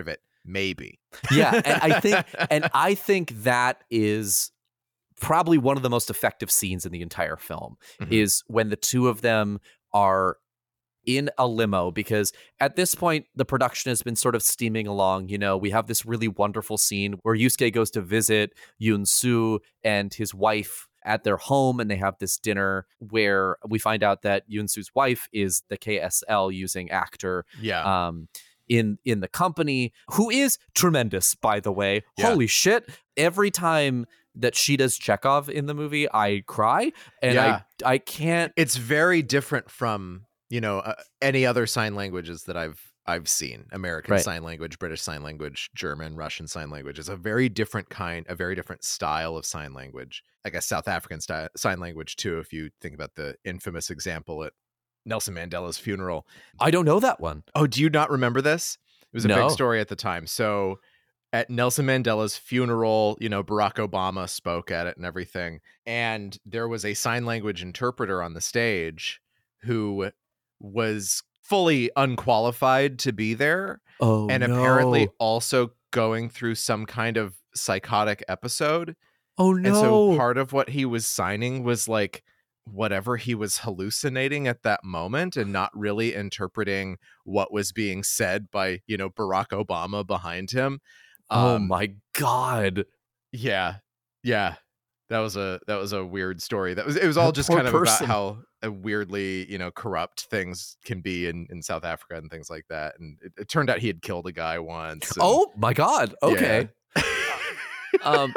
maybe. Yeah, and I think and I think that is probably one of the most effective scenes in the entire film Mhm. is when the two of them are in a limo, because at this point the production has been sort of steaming along. You know, we have this really wonderful scene where Yusuke goes to visit Yoon-soo and his wife at their home, and they have this dinner where we find out that Yoon-soo's wife is the K S L using actor. Yeah. Um, in in the company, who is tremendous, by the way. Yeah. Holy shit. Every time that she does Chekhov in the movie, I cry, and Yeah. I I can't. It's very different from, you know, uh, any other sign languages that I've I've seen. American Right. Sign Language, British Sign Language, German, Russian Sign Language. It's a very different kind, a very different style of sign language. I guess South African style, sign language too, if you think about the infamous example at Nelson Mandela's funeral. I don't know that one. Oh, do you not remember this? It was a No. big story at the time. So at Nelson Mandela's funeral, you know, Barack Obama spoke at it and everything. And there was a sign language interpreter on the stage who was fully unqualified to be there. Oh, and no. apparently also going through some kind of psychotic episode. Oh, no. And so part of what he was signing was like whatever he was hallucinating at that moment and not really interpreting what was being said by, you know, Barack Obama behind him. Oh, Um, my God. Yeah. Yeah. That was a that was a weird story. That was it was all That just poor kind of person. about how uh, weirdly, you know, corrupt things can be in, in South Africa and things like that. And it, it turned out he had killed a guy once. and- Oh, my God. Okay. Yeah. um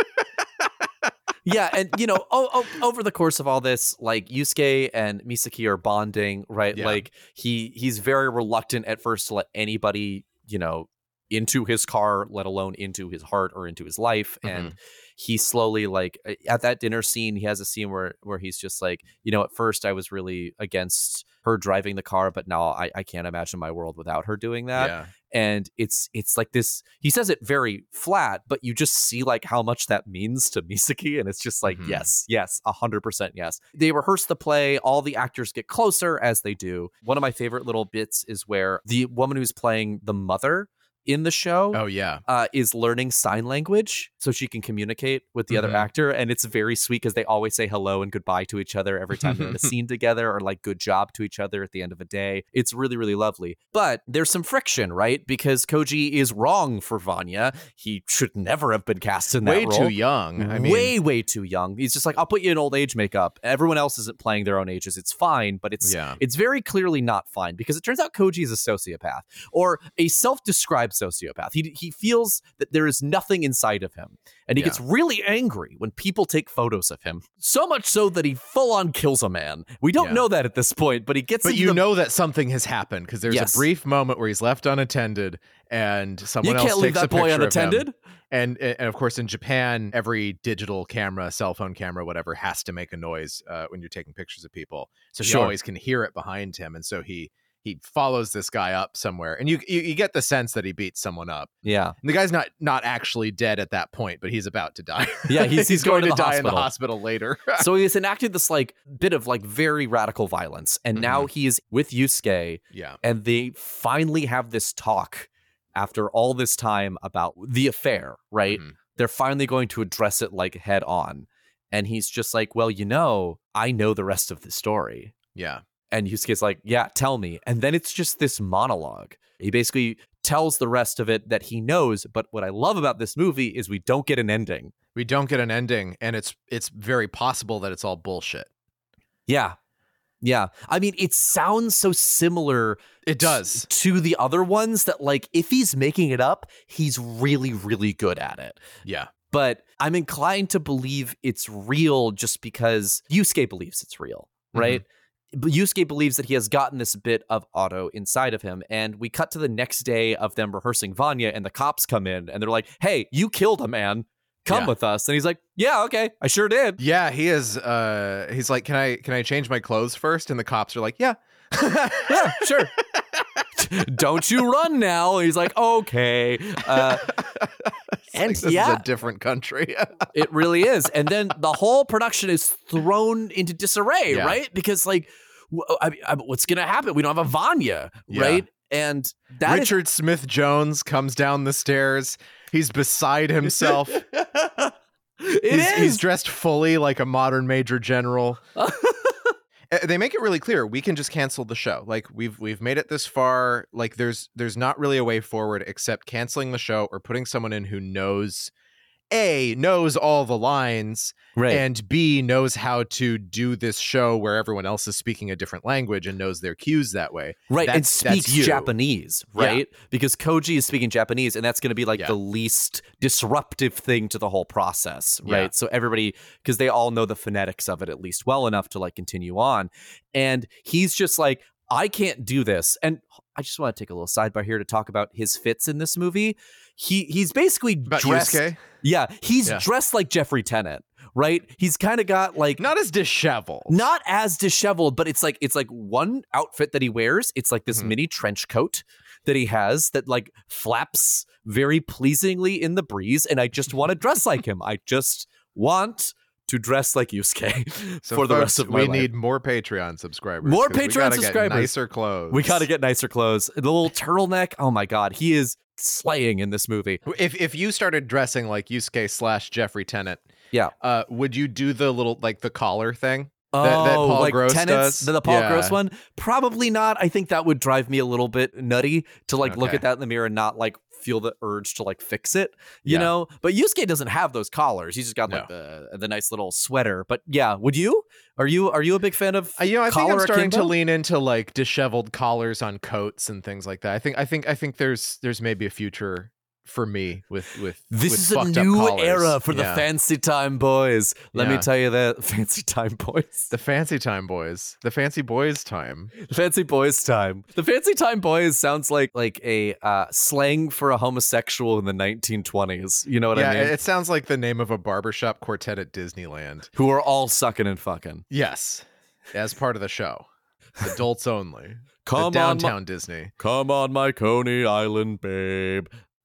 Yeah, and you know, o- o- over the course of all this, like Yusuke and Misaki are bonding, right? Yeah. Like he he's very reluctant at first to let anybody, you know, into his car, let alone into his heart or into his life. And he slowly, like at that dinner scene, he has a scene where where he's just like, you know, at first I was really against her driving the car, but now I, I can't imagine my world without her doing that. Yeah. And it's it's like this, he says it very flat, but you just see like how much that means to Misaki, and it's just like, Mhm. yes, yes, one hundred percent yes. They rehearse the play, all the actors get closer as they do. One of my favorite little bits is where the woman who's playing the mother in the show Oh yeah. uh, is learning sign language so she can communicate with the Mhm. other actor. And it's very sweet because they always say hello and goodbye to each other every time they're in a scene together, or like good job to each other at the end of a day. It's really, really lovely. But there's some friction, right? Because Koji is wrong for Vanya. He should never have been cast in that Way role. too young. I mean, way, way too young. He's just like, I'll put you in old age makeup. Everyone else isn't playing their own ages. It's fine, but it's Yeah. it's very clearly not fine, because it turns out Koji is a sociopath, or a self-described sociopath. He he feels that there is nothing inside of him, and he Yeah. gets really angry when people take photos of him. So much so that he full-on kills a man. We don't Yeah. know that at this point, but he gets. But into you the- know that something has happened because there's Yes. a brief moment where he's left unattended and you someone else can't leave takes a that boy picture of him. unattended. And and of course in Japan, every digital camera, cell phone camera, whatever, has to make a noise uh, when you're taking pictures of people. So he Sure. always can hear it behind him, and so he he follows this guy up somewhere, and you, you you get the sense that he beats someone up. Yeah, And the guy's not not actually dead at that point, but he's about to die. Yeah, he's- he's going to the die in the hospital. hospital later. so he's enacted this like bit of like very radical violence, and now Mm-hmm. he is with Yusuke. Yeah. And they finally have this talk after all this time about the affair, right? Mhm. They're finally going to address it like head on. And he's just like, well, you know, I know the rest of the story. Yeah. And Yusuke's like, yeah, tell me. And then it's just this monologue. He basically tells the rest of it that he knows. But what I love about this movie is we don't get an ending. We don't get an ending, and it's it's very possible that it's all bullshit. Yeah. Yeah. I mean, it sounds so similar It does. to the other ones that, like, if he's making it up, he's really, really good at it. Yeah. But I'm inclined to believe it's real just because Yusuke believes it's real, right? But Yusuke believes that he has gotten this bit of Otto inside of him. And we cut to the next day of them rehearsing Vanya, and the cops come in and they're like, hey, you killed a man. Come Yeah. with us. And he's like, yeah, okay, I sure did. Yeah, he is uh he's like, Can I can I change my clothes first? And the cops are like, Yeah. Yeah, sure. Don't you run now. And he's like, okay. Uh, It's and like, this yeah. is a different country. It really is. And then the whole production is thrown into disarray, Yeah. right? Because, like, w- I mean, I mean, what's going to happen? We don't have a Vanya, Yeah. right? And that Richard is- Smith Jones comes down the stairs. He's beside himself. it he's, is. he's dressed fully like a modern major general. Uh, They make it really clear we can just cancel the show. Like we've we've made it this far. Like there's there's not really a way forward except canceling the show or putting someone in who knows A, knows all the lines, right. and B, knows how to do this show where everyone else is speaking a different language and knows their cues that way. Right, and That's- that's speaks you. Japanese, right? Because Koji is speaking Japanese, and that's going to be like Yeah. the least disruptive thing to the whole process, right? Yeah. So everybody, because they all know the phonetics of it at least well enough to like continue on. And he's just like, I can't do this. And I just want to take a little sidebar here to talk about his fits in this movie. He he's basically About dressed. Yusuke? Yeah, he's Yeah. dressed like Jeffrey Tennant, right? He's kind of got like Not as disheveled. not as disheveled, but it's like it's like one outfit that he wears. It's like this Mhm. mini trench coat that he has that like flaps very pleasingly in the breeze, and I just want to dress like him. I just want to dress like Yusuke So for the folks, rest of my we life. need more Patreon subscribers. More 'cause we Patreon gotta get subscribers. nicer clothes. We gotta get nicer clothes. The little turtleneck. Oh my god, he is slaying in this movie. If if you started dressing like Yusuke slash Jeffrey Tennant, Yeah. uh, would you do the little like the collar thing? Oh, that, that Paul like Gross Tenants, does? the, the Paul Yeah. Gross one? Probably not. I think that would drive me a little bit nutty to like look Okay. at that in the mirror and not like feel the urge to like fix it, you Yeah. know? But Yusuke doesn't have those collars. He's just got like the the nice little sweater. But yeah, would you? Are you are you a big fan of Uh, you know, I think I'm collar starting to akimbo? lean into like disheveled collars on coats and things like that. I think I think I think there's there's maybe a future for me with with This with is a fucked up new collars. era for the Yeah. fancy time boys. Let me Yeah. tell you that fancy time boys. The fancy time boys, the fancy boys time. The fancy boys time. The fancy time boys sounds like like a uh, slang for a homosexual in the nineteen twenties. You know what yeah, I mean? it sounds like the name of a barbershop quartet at Disneyland. Who are all sucking and fucking. Yes, as part of the show, adults only. Come the on, my- downtown Disney. Come on, my Coney Island babe.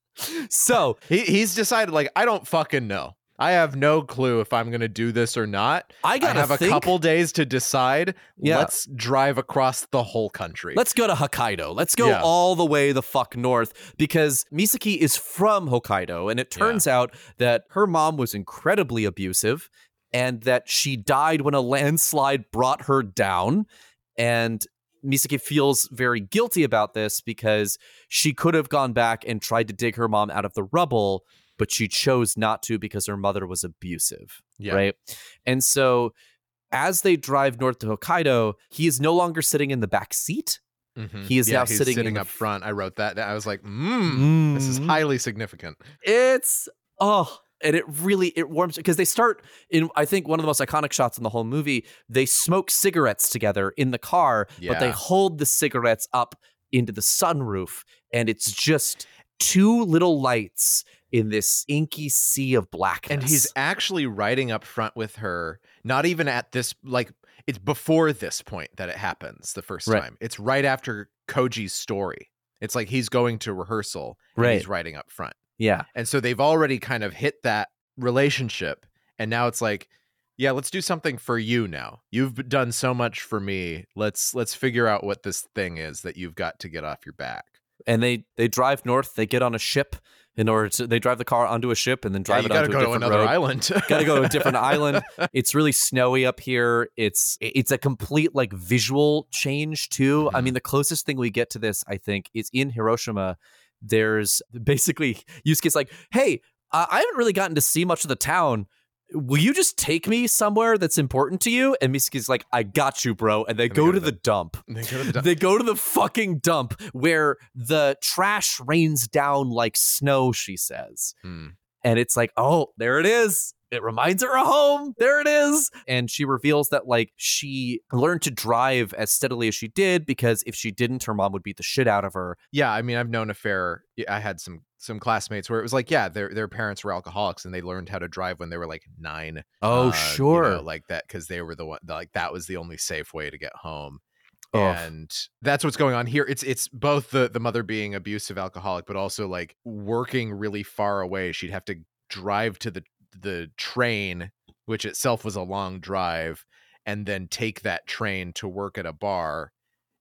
So He he's decided like I don't fucking know. I have no clue if I'm gonna do this or not. I I gotta have a think- couple days to decide. Yeah. Let's drive across the whole country. Let's go to Hokkaido. Let's go Yeah. all the way the fuck north because Misaki is from Hokkaido, and it turns out that her mom was incredibly abusive and that she died when a landslide brought her down. And Misaki feels very guilty about this because she could have gone back and tried to dig her mom out of the rubble, but she chose not to because her mother was abusive. Yeah. Right. And so as they drive north to Hokkaido, he is no longer sitting in the back seat. Mhm. He is Yeah, now he's sitting, in sitting the up front. I wrote that. I was like, mm, this is Mm. highly significant. It's oh, and it really it warms because they start in I think one of the most iconic shots in the whole movie. They smoke cigarettes together in the car, but they Yeah. hold the cigarettes up into the sunroof, and it's just two little lights in this inky sea of blackness. And he's actually riding up front with her, not even at this, like, it's before this point that it happens the first Right. time. It's right after Koji's story. It's like he's going to rehearsal and Right. he's riding up front. yeah. And so they've already kind of hit that relationship. And now it's like, yeah, let's do something for you now. You've done so much for me. Let's let's figure out what this thing is that you've got to get off your back. And they they drive north. They get on a ship in order to. They drive the car onto a ship and then Yeah, drive you it got to onto go a to different another road. island. Got to go to a different island. It's really snowy up here. It's it's a complete like visual change too. I Mhm. mean, the closest thing we get to this, I think, is in Hiroshima. There's basically Yusuke's like, "Hey, uh, I haven't really gotten to see much of the town. Will you just take me somewhere that's important to you?" And Misaki's like, "I got you, bro." And they And they go go to to the dump. They go to the dump. They go to the fucking dump where the trash rains down like snow, she says. Hmm. And it's like, oh, there it is. It reminds her of home. There it is. And she reveals that like she learned to drive as steadily as she did because if she didn't, her mom would beat the shit out of her. Yeah, I mean, I've known a fair. I had some some classmates where it was like, yeah, their their parents were alcoholics and they learned how to drive when they were like nine. Oh, uh, sure. you know, like that because they were the one. Like that was the only safe way to get home. Ugh. And that's what's going on here. It's it's both the the mother being abusive alcoholic, but also like working really far away. She'd have to drive to the the train, which itself was a long drive, and then take that train to work at a bar.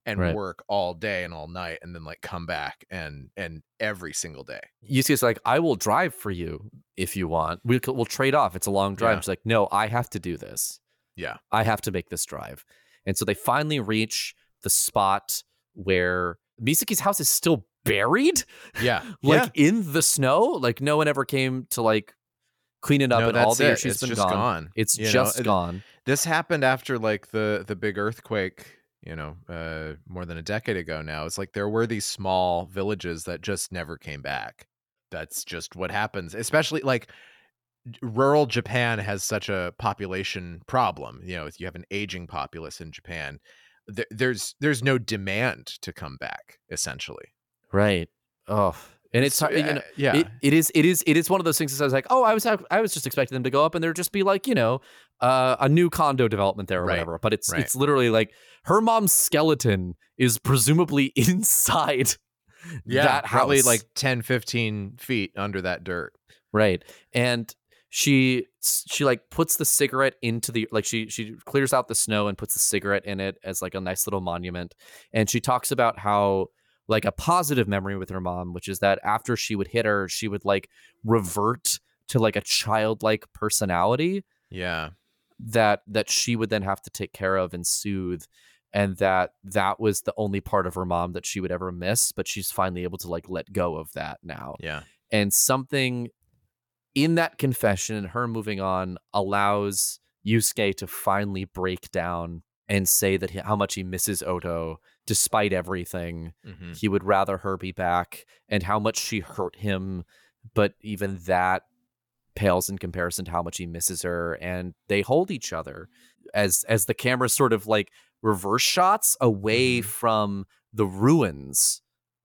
and Right. work all day and all night and then like come back and and every single day. Yusuke's like, I will drive for you if you want. We could, we'll trade off. It's a long drive. Yeah. She's like, no, I have to do this. Yeah. I have to make this drive. And so they finally reach the spot where Misaki's house is still buried. Yeah. Like yeah. in the snow. Like no one ever came to like clean it up, No, and all that's the year it. she's It's been just gone. gone, It's you know? just It- gone. This happened after like the the big earthquake, you know, uh, more than a decade ago now. It's like there were these small villages that just never came back. That's just what happens, especially like rural Japan has such a population problem. You know, if you have an aging populace in Japan, th- there's there's no demand to come back, essentially. Right. Oh, and it's So, you uh, know, yeah. it, it is it is it is one of those things that says like, oh, I was I was just expecting them to go up and there'd just be like, you know, uh, a new condo development there or Right, whatever. But it's right. it's literally like her mom's skeleton is presumably inside Yeah, that probably house. like ten, fifteen feet under that dirt. Right. And she she like puts the cigarette into the like she she clears out the snow and puts the cigarette in it as like a nice little monument. And she talks about how like a positive memory with her mom, which is that after she would hit her, she would like revert to like a childlike personality Yeah. that that she would then have to take care of and soothe. And that that was the only part of her mom that she would ever miss, but she's finally able to like let go of that now. Yeah. And something in that confession and her moving on allows Yusuke to finally break down and say that he, how much he misses Oto despite everything. hmm He would rather her be back, and how much she hurt him, but even that pales in comparison to how much he misses her. And they hold each other as as the camera sort of like reverse shots away Mhm. from the ruins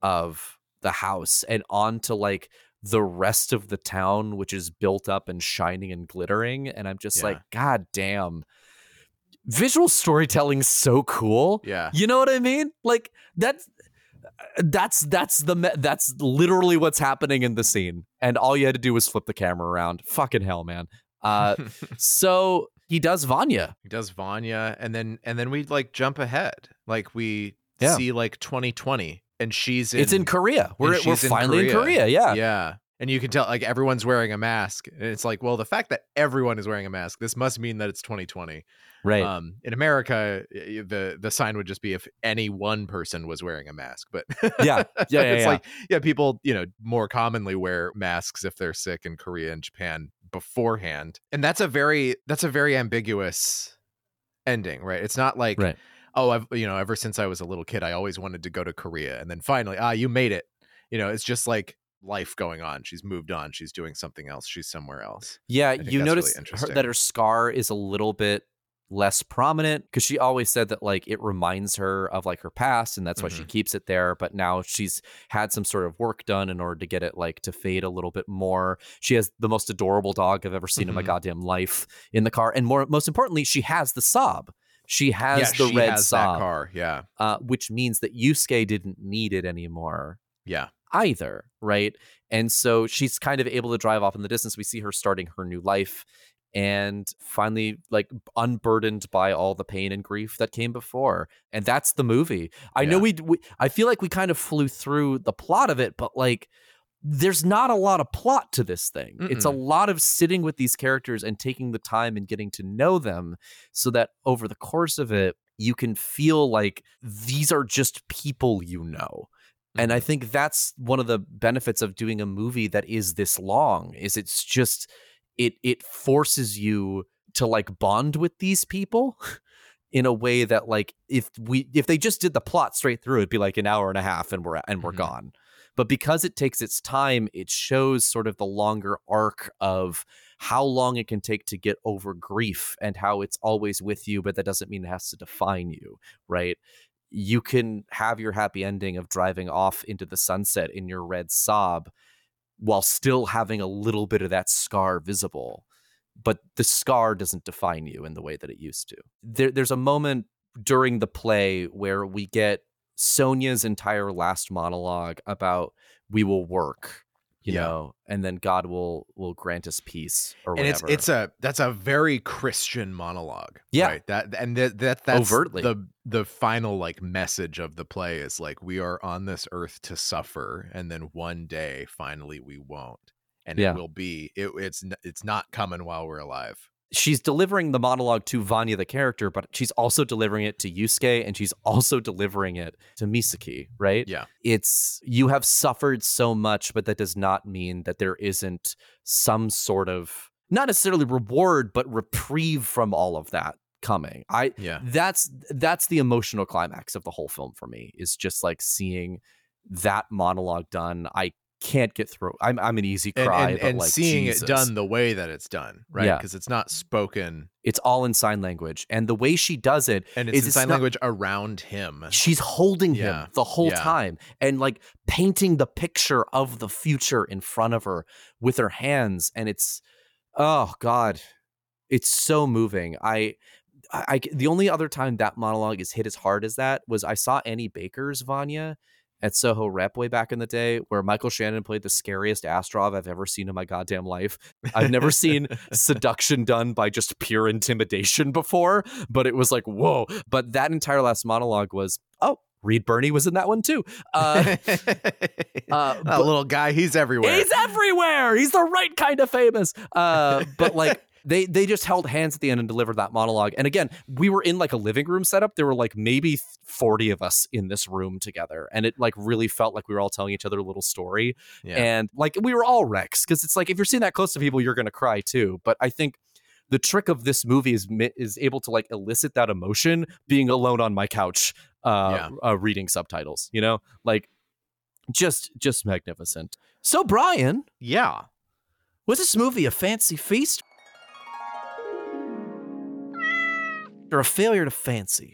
of the house and onto like the rest of the town, which is built up and shining and glittering. And I'm just Yeah. like, God damn. Visual storytelling's so cool. Yeah. You know what I mean? Like that's that's that's the me- that's literally what's happening in the scene. And all you had to do was flip the camera around. Fucking hell, man. Uh so he does Vanya. He does Vanya, and then and then we like jump ahead. Like we Yeah. see like twenty twenty, and she's in It's in Korea. We're and we're she's in finally in Korea. Korea. Yeah. Yeah. And you can tell like everyone's wearing a mask. And it's like, well, the fact that everyone is wearing a mask, this must mean that it's twenty twenty. Right. Um, in America, y- the the sign would just be if any one person was wearing a mask. But Yeah. Yeah, yeah, it's yeah. like, yeah, people, you know, more commonly wear masks if they're sick in Korea and Japan beforehand. And that's a very that's a very ambiguous ending, right? It's not like, Right. oh, I've you know, ever since I was a little kid, I always wanted to go to Korea, and then finally, ah, you made it. You know, it's just like life going on. She's moved on. She's doing something else. She's somewhere else. Yeah, think you that's notice really her, interesting. that her scar is a little bit less prominent because she always said that like it reminds her of like her past and that's why she Mhm. keeps it there. But now she's had some sort of work done in order to get it like to fade a little bit more. She has the most adorable dog I've ever seen in my Mhm. goddamn life in the car, and more most importantly, she has the Saab. She has yeah, the she red has Saab, that car. Yeah, uh, which means that Yusuke didn't need it anymore yeah, either, right? And so she's kind of able to drive off in the distance. We see her starting her new life and finally like unburdened by all the pain and grief that came before. And that's the movie. I know Yeah. we, we I feel like we kind of flew through the plot of it, but like there's not a lot of plot to this thing. It's a Mm-mm. lot of sitting with these characters and taking the time and getting to know them so that over the course of it you can feel like these are just people you know. And I think that's one of the benefits of doing a movie that is this long is it's just it it forces you to like bond with these people in a way that like if we if they just did the plot straight through it'd be like an hour and a half and we're and we're Mhm. gone. But because it takes its time, it shows sort of the longer arc of how long it can take to get over grief and how it's always with you, but that doesn't mean it has to define you, right? You can have your happy ending of driving off into the sunset in your red Saab while still having a little bit of that scar visible. But the scar doesn't define you in the way that it used to. There, there's a moment during the play where we get Sonia's entire last monologue about we will work, you Yeah. know, and then God will will grant us peace or And whatever. it's it's a that's a very Christian monologue. Yeah. Right. That and that, that that's Overtly. the the final like message of the play is like we are on this earth to suffer, and then one day finally we won't. And Yeah. it will be it, it's n- it's not coming while we're alive. She's delivering the monologue to Vanya, the character, but she's also delivering it to Yusuke, and she's also delivering it to Misaki, right? Yeah. It's, you have suffered so much, but that does not mean that there isn't some sort of, not necessarily reward, but reprieve from all of that coming. I Yeah. that's that's the emotional climax of the whole film for me, is just like seeing that monologue done. I can't get through. I'm I'm an easy And cry, and, but and like seeing Jesus. it done the way that it's done, right? Yeah. Because it's not spoken, It's all in sign language, and the way she does it and it's is in it's sign not- language around him. She's holding Yeah. him the whole Yeah. time and like painting the picture of the future in front of her with her hands, and it's, oh God, it's so moving. I, I, I the only other time that monologue is hit as hard as that was I saw Annie Baker's Vanya at Soho Rep way back in the day, where Michael Shannon played the scariest Astrov I've ever seen in my goddamn life. I've never seen seduction done by just pure intimidation before, but it was like, whoa. But that entire last monologue was, oh, Reed Birney was in that one too. Uh, uh, that but- little guy, he's everywhere. he's everywhere. He's the right kind of famous. Uh, but like, They they just held hands at the end and delivered that monologue. And again, we were in like a living room setup. There were like maybe forty of us in this room together. And it like really felt like we were all telling each other a little story. Yeah. And like we were all wrecks, because it's like if you're sitting that close to people, you're going to cry too. But I think the trick of this movie is mi- is able to like elicit that emotion being alone on my couch uh, uh, reading subtitles, you know, like just just magnificent. So, Brian, yeah. was this movie a fancy feast or a failure to fancy?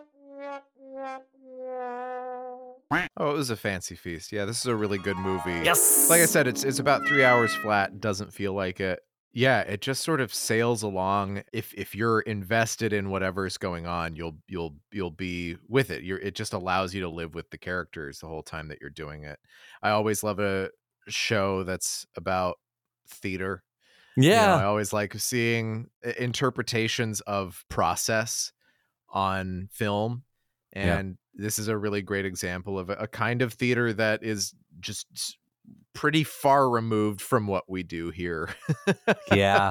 Oh, it was a fancy feast. Yeah, this is a really good movie. Yes. Like I said, it's it's about three hours flat. Doesn't feel like it. Yeah, it just sort of sails along. If if you're invested in whatever's going on, you'll you'll you'll be with it. You're it just allows you to live with the characters the whole time that you're doing it. I always love a show that's about theater. You know, Yeah. I always like seeing i- interpretations of process on film. Yeah. And this is a really great example of a, a kind of theater that is just s- pretty far removed from what we do here. Yeah.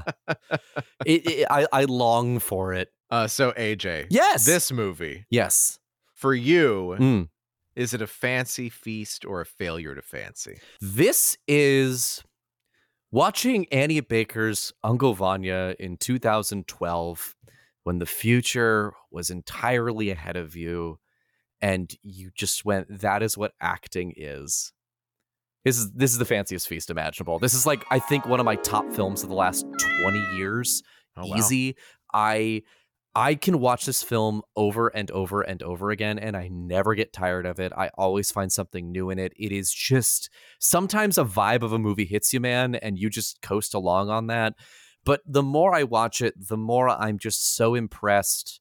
It, it, I, I long for it. Uh, so, A J, Yes. this movie, Yes. for you, Mm. is it a fancy feast or a failure to fancy? This is watching Annie Baker's Uncle Vanya in two thousand twelve, when the future was entirely ahead of you, and you just went, that is what acting is. This is this is the fanciest feast imaginable. This is like, I think, one of my top films of the last twenty years. Oh, wow. Easy. I I can watch this film over and over and over again, and I never get tired of it. I always find something new in it. It is just, sometimes a vibe of a movie hits you, man, and you just coast along on that. But the more I watch it, the more I'm just so impressed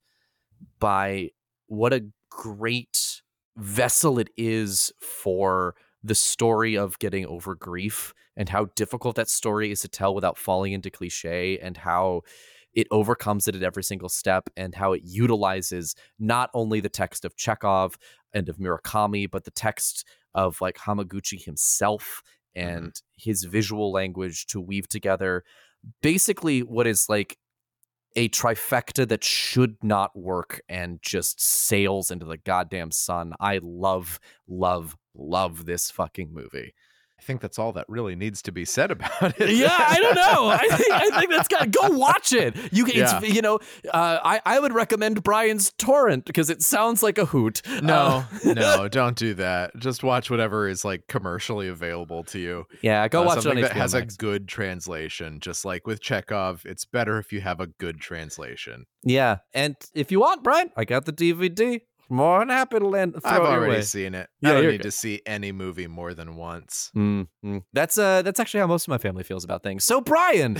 by what a great vessel it is for the story of getting over grief, and how difficult that story is to tell without falling into cliche, and how it overcomes it at every single step, and how it utilizes not only the text of Chekhov and of Murakami, but the text of like Hamaguchi himself and his visual language to weave together basically what is like a trifecta that should not work and just sails into the goddamn sun. I love, love, love this fucking movie. I think that's all that really needs to be said about it. Yeah, I don't know. I think I think that's got go watch it. You can, Yeah. it's, you know, uh, I I would recommend Brian's Torrent because it sounds like a hoot. No, Uh, no, don't do that. Just watch whatever is like commercially available to you. yeah, go Uh, watch it on something H that B O has Max. a good translation. Just like with Chekhov, it's better if you have a good translation. Yeah, and if you want, Brian, I got the D V D. More than happy to land. Throw I've it your already way. seen it. Yeah, I don't you're need good. to see any movie more than once. Mm, mm. That's uh, that's actually how most of my family feels about things. So, Brian,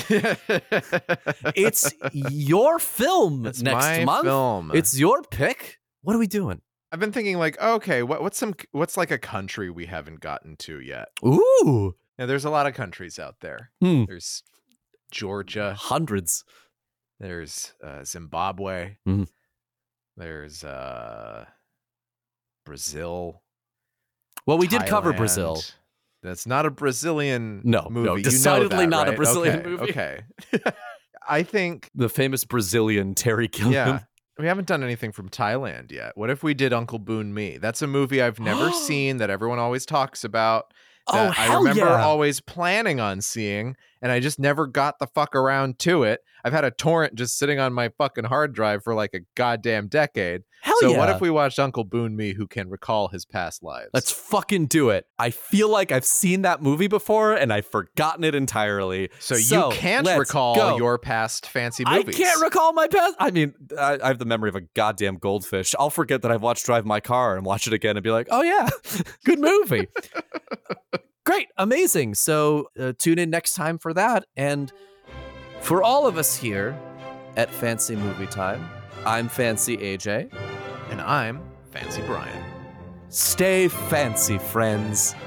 it's your film It's next my month. film. It's your pick. What are we doing? I've been thinking like, okay, what, what's some what's like a country we haven't gotten to yet? Ooh, Yeah, there's a lot of countries out there. Hmm. There's Georgia. Hundreds. There's uh, Zimbabwe. Mhm. There's uh, Brazil. Well, we did cover Thailand. Brazil. That's not a Brazilian No, movie. no, You know decidedly that, not a right? Brazilian Okay, movie. Okay. I think, The famous Brazilian Terry Gilliam. yeah, we haven't done anything from Thailand yet. What if we did Uncle Boon Me? That's a movie I've never seen that everyone always talks about. Oh, That I hell remember yeah. always planning on seeing, and I just never got the fuck around to it. I've had a torrent just sitting on my fucking hard drive for like a goddamn decade. Hell so yeah. what if we watched Uncle Boon Me, who can recall his past lives? Let's fucking do it. I feel like I've seen that movie before and I've forgotten it entirely. so, you can't let's recall go. your past fancy I movies. can't recall my past. I mean, I, I have the memory of a goddamn goldfish. I'll forget that I've watched Drive My Car and watch it again and be like, oh yeah, good movie. Great, amazing. So uh, tune in next time for that. And for all of us here at Fancy Movie Time, I'm Fancy A J. And I'm Fancy Brian. Stay fancy, friends.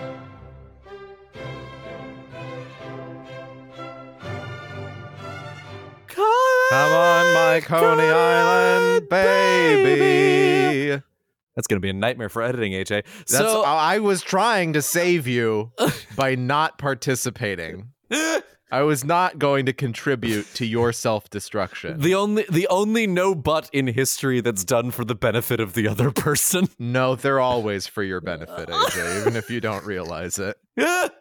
Come on, my Coney Island, baby. That's going to be a nightmare for editing, A J. That's, So I was trying to save you by not participating. I was not going to contribute to your self-destruction. the only the only no but in history that's done for the benefit of the other person. No, they're always for your benefit, A J, even if you don't realize it.